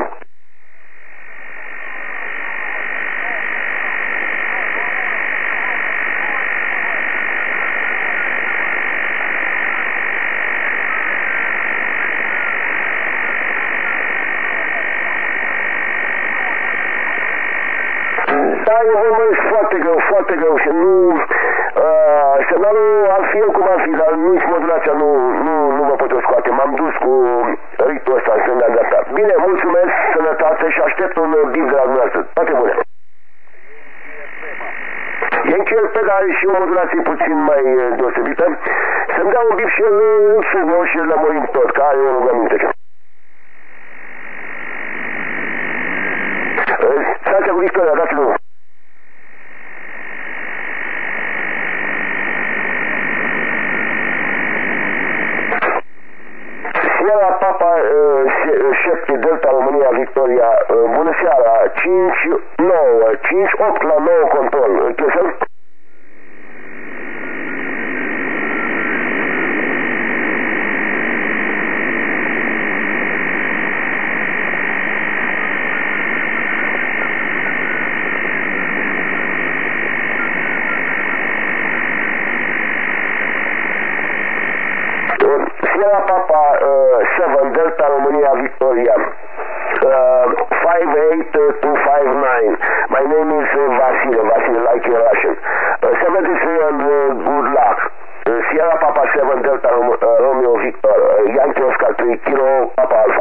Da, eu vorbesc foarte greu și nu... semnalul ar fi eu cum ar fi, dar nici modulația nu vă pot scoate. M-am dus cu ritmul ăsta în stânga-dreapta. Bine, mulțumesc, sănătate și aștept un bip de la dumneavoastră. Toate bune. E în Cielpă, dar are și o modulație puțin mai deosebită. Să-mi dea un bip și el sună și îl lămurim tot, că are o rugăminte. Stația cu Victoria, dați-l. Sierra Papa 7 Delta România Victoria, bună seara, 5-8 la 9 control, chestia? Sierra Papa 7 Delta Romania Victoria 58259. My name is Vasile like in Russian. 73 and good luck. Sierra Papa 7 Delta Romeo Victor Yankee Oscar 3 Kilo Papa Alpha.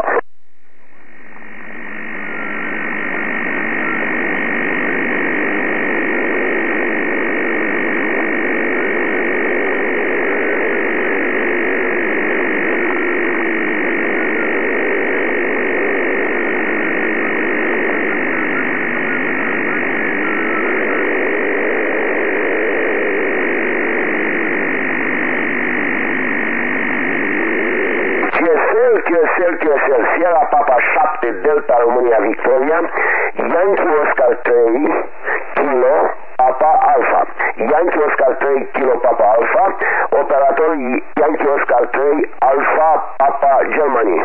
7 Delta România Victoria, Yankee Oscar 3 Kilo Papa Alpha. Yankee Oscar 3 Kilo Papa Alpha, operator Yankee Oscar 3 Alpha Papa Germany.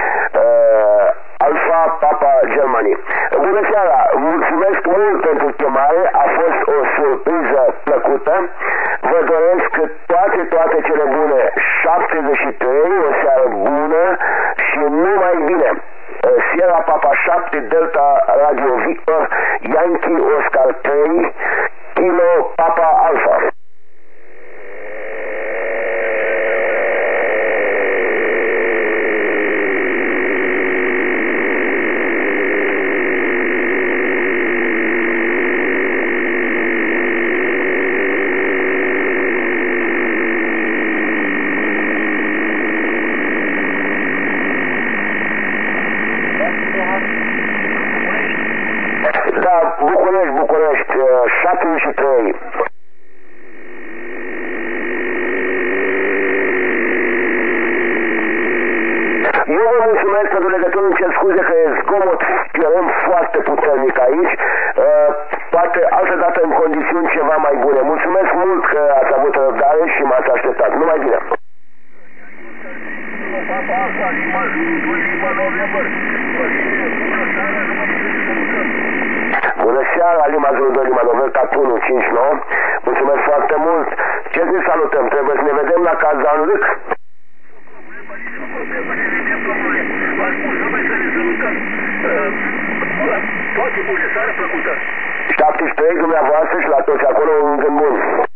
Alpha Papa Germany. Bună seara, mulțumesc mult pentru chemare, a fost o surpriză plăcută. Vă doresc toate cele bune. 73, o seară bună și numai bine. Sierra Papa 7 Delta Radio Victor, Yankee Oscar 3 Kilo Papa Alpha. Da, București, 73. Eu vă mulțumesc pentru legătură, îmi cer scuze că e zgomot, cărăm foarte puternic aici, poate altă dată în condiții ceva mai bune. Mulțumesc mult că ați avut răbdare și m-ați așteptat. Numai bine! Bună seara, Lima 02 Lima November 159. Mulțumesc foarte mult. Ce ne salutăm? Trebuie să ne vedem la Kazanlâc. Toate bune, seara plăcută. 73 dumneavoastră și la toți acolo un gând bun.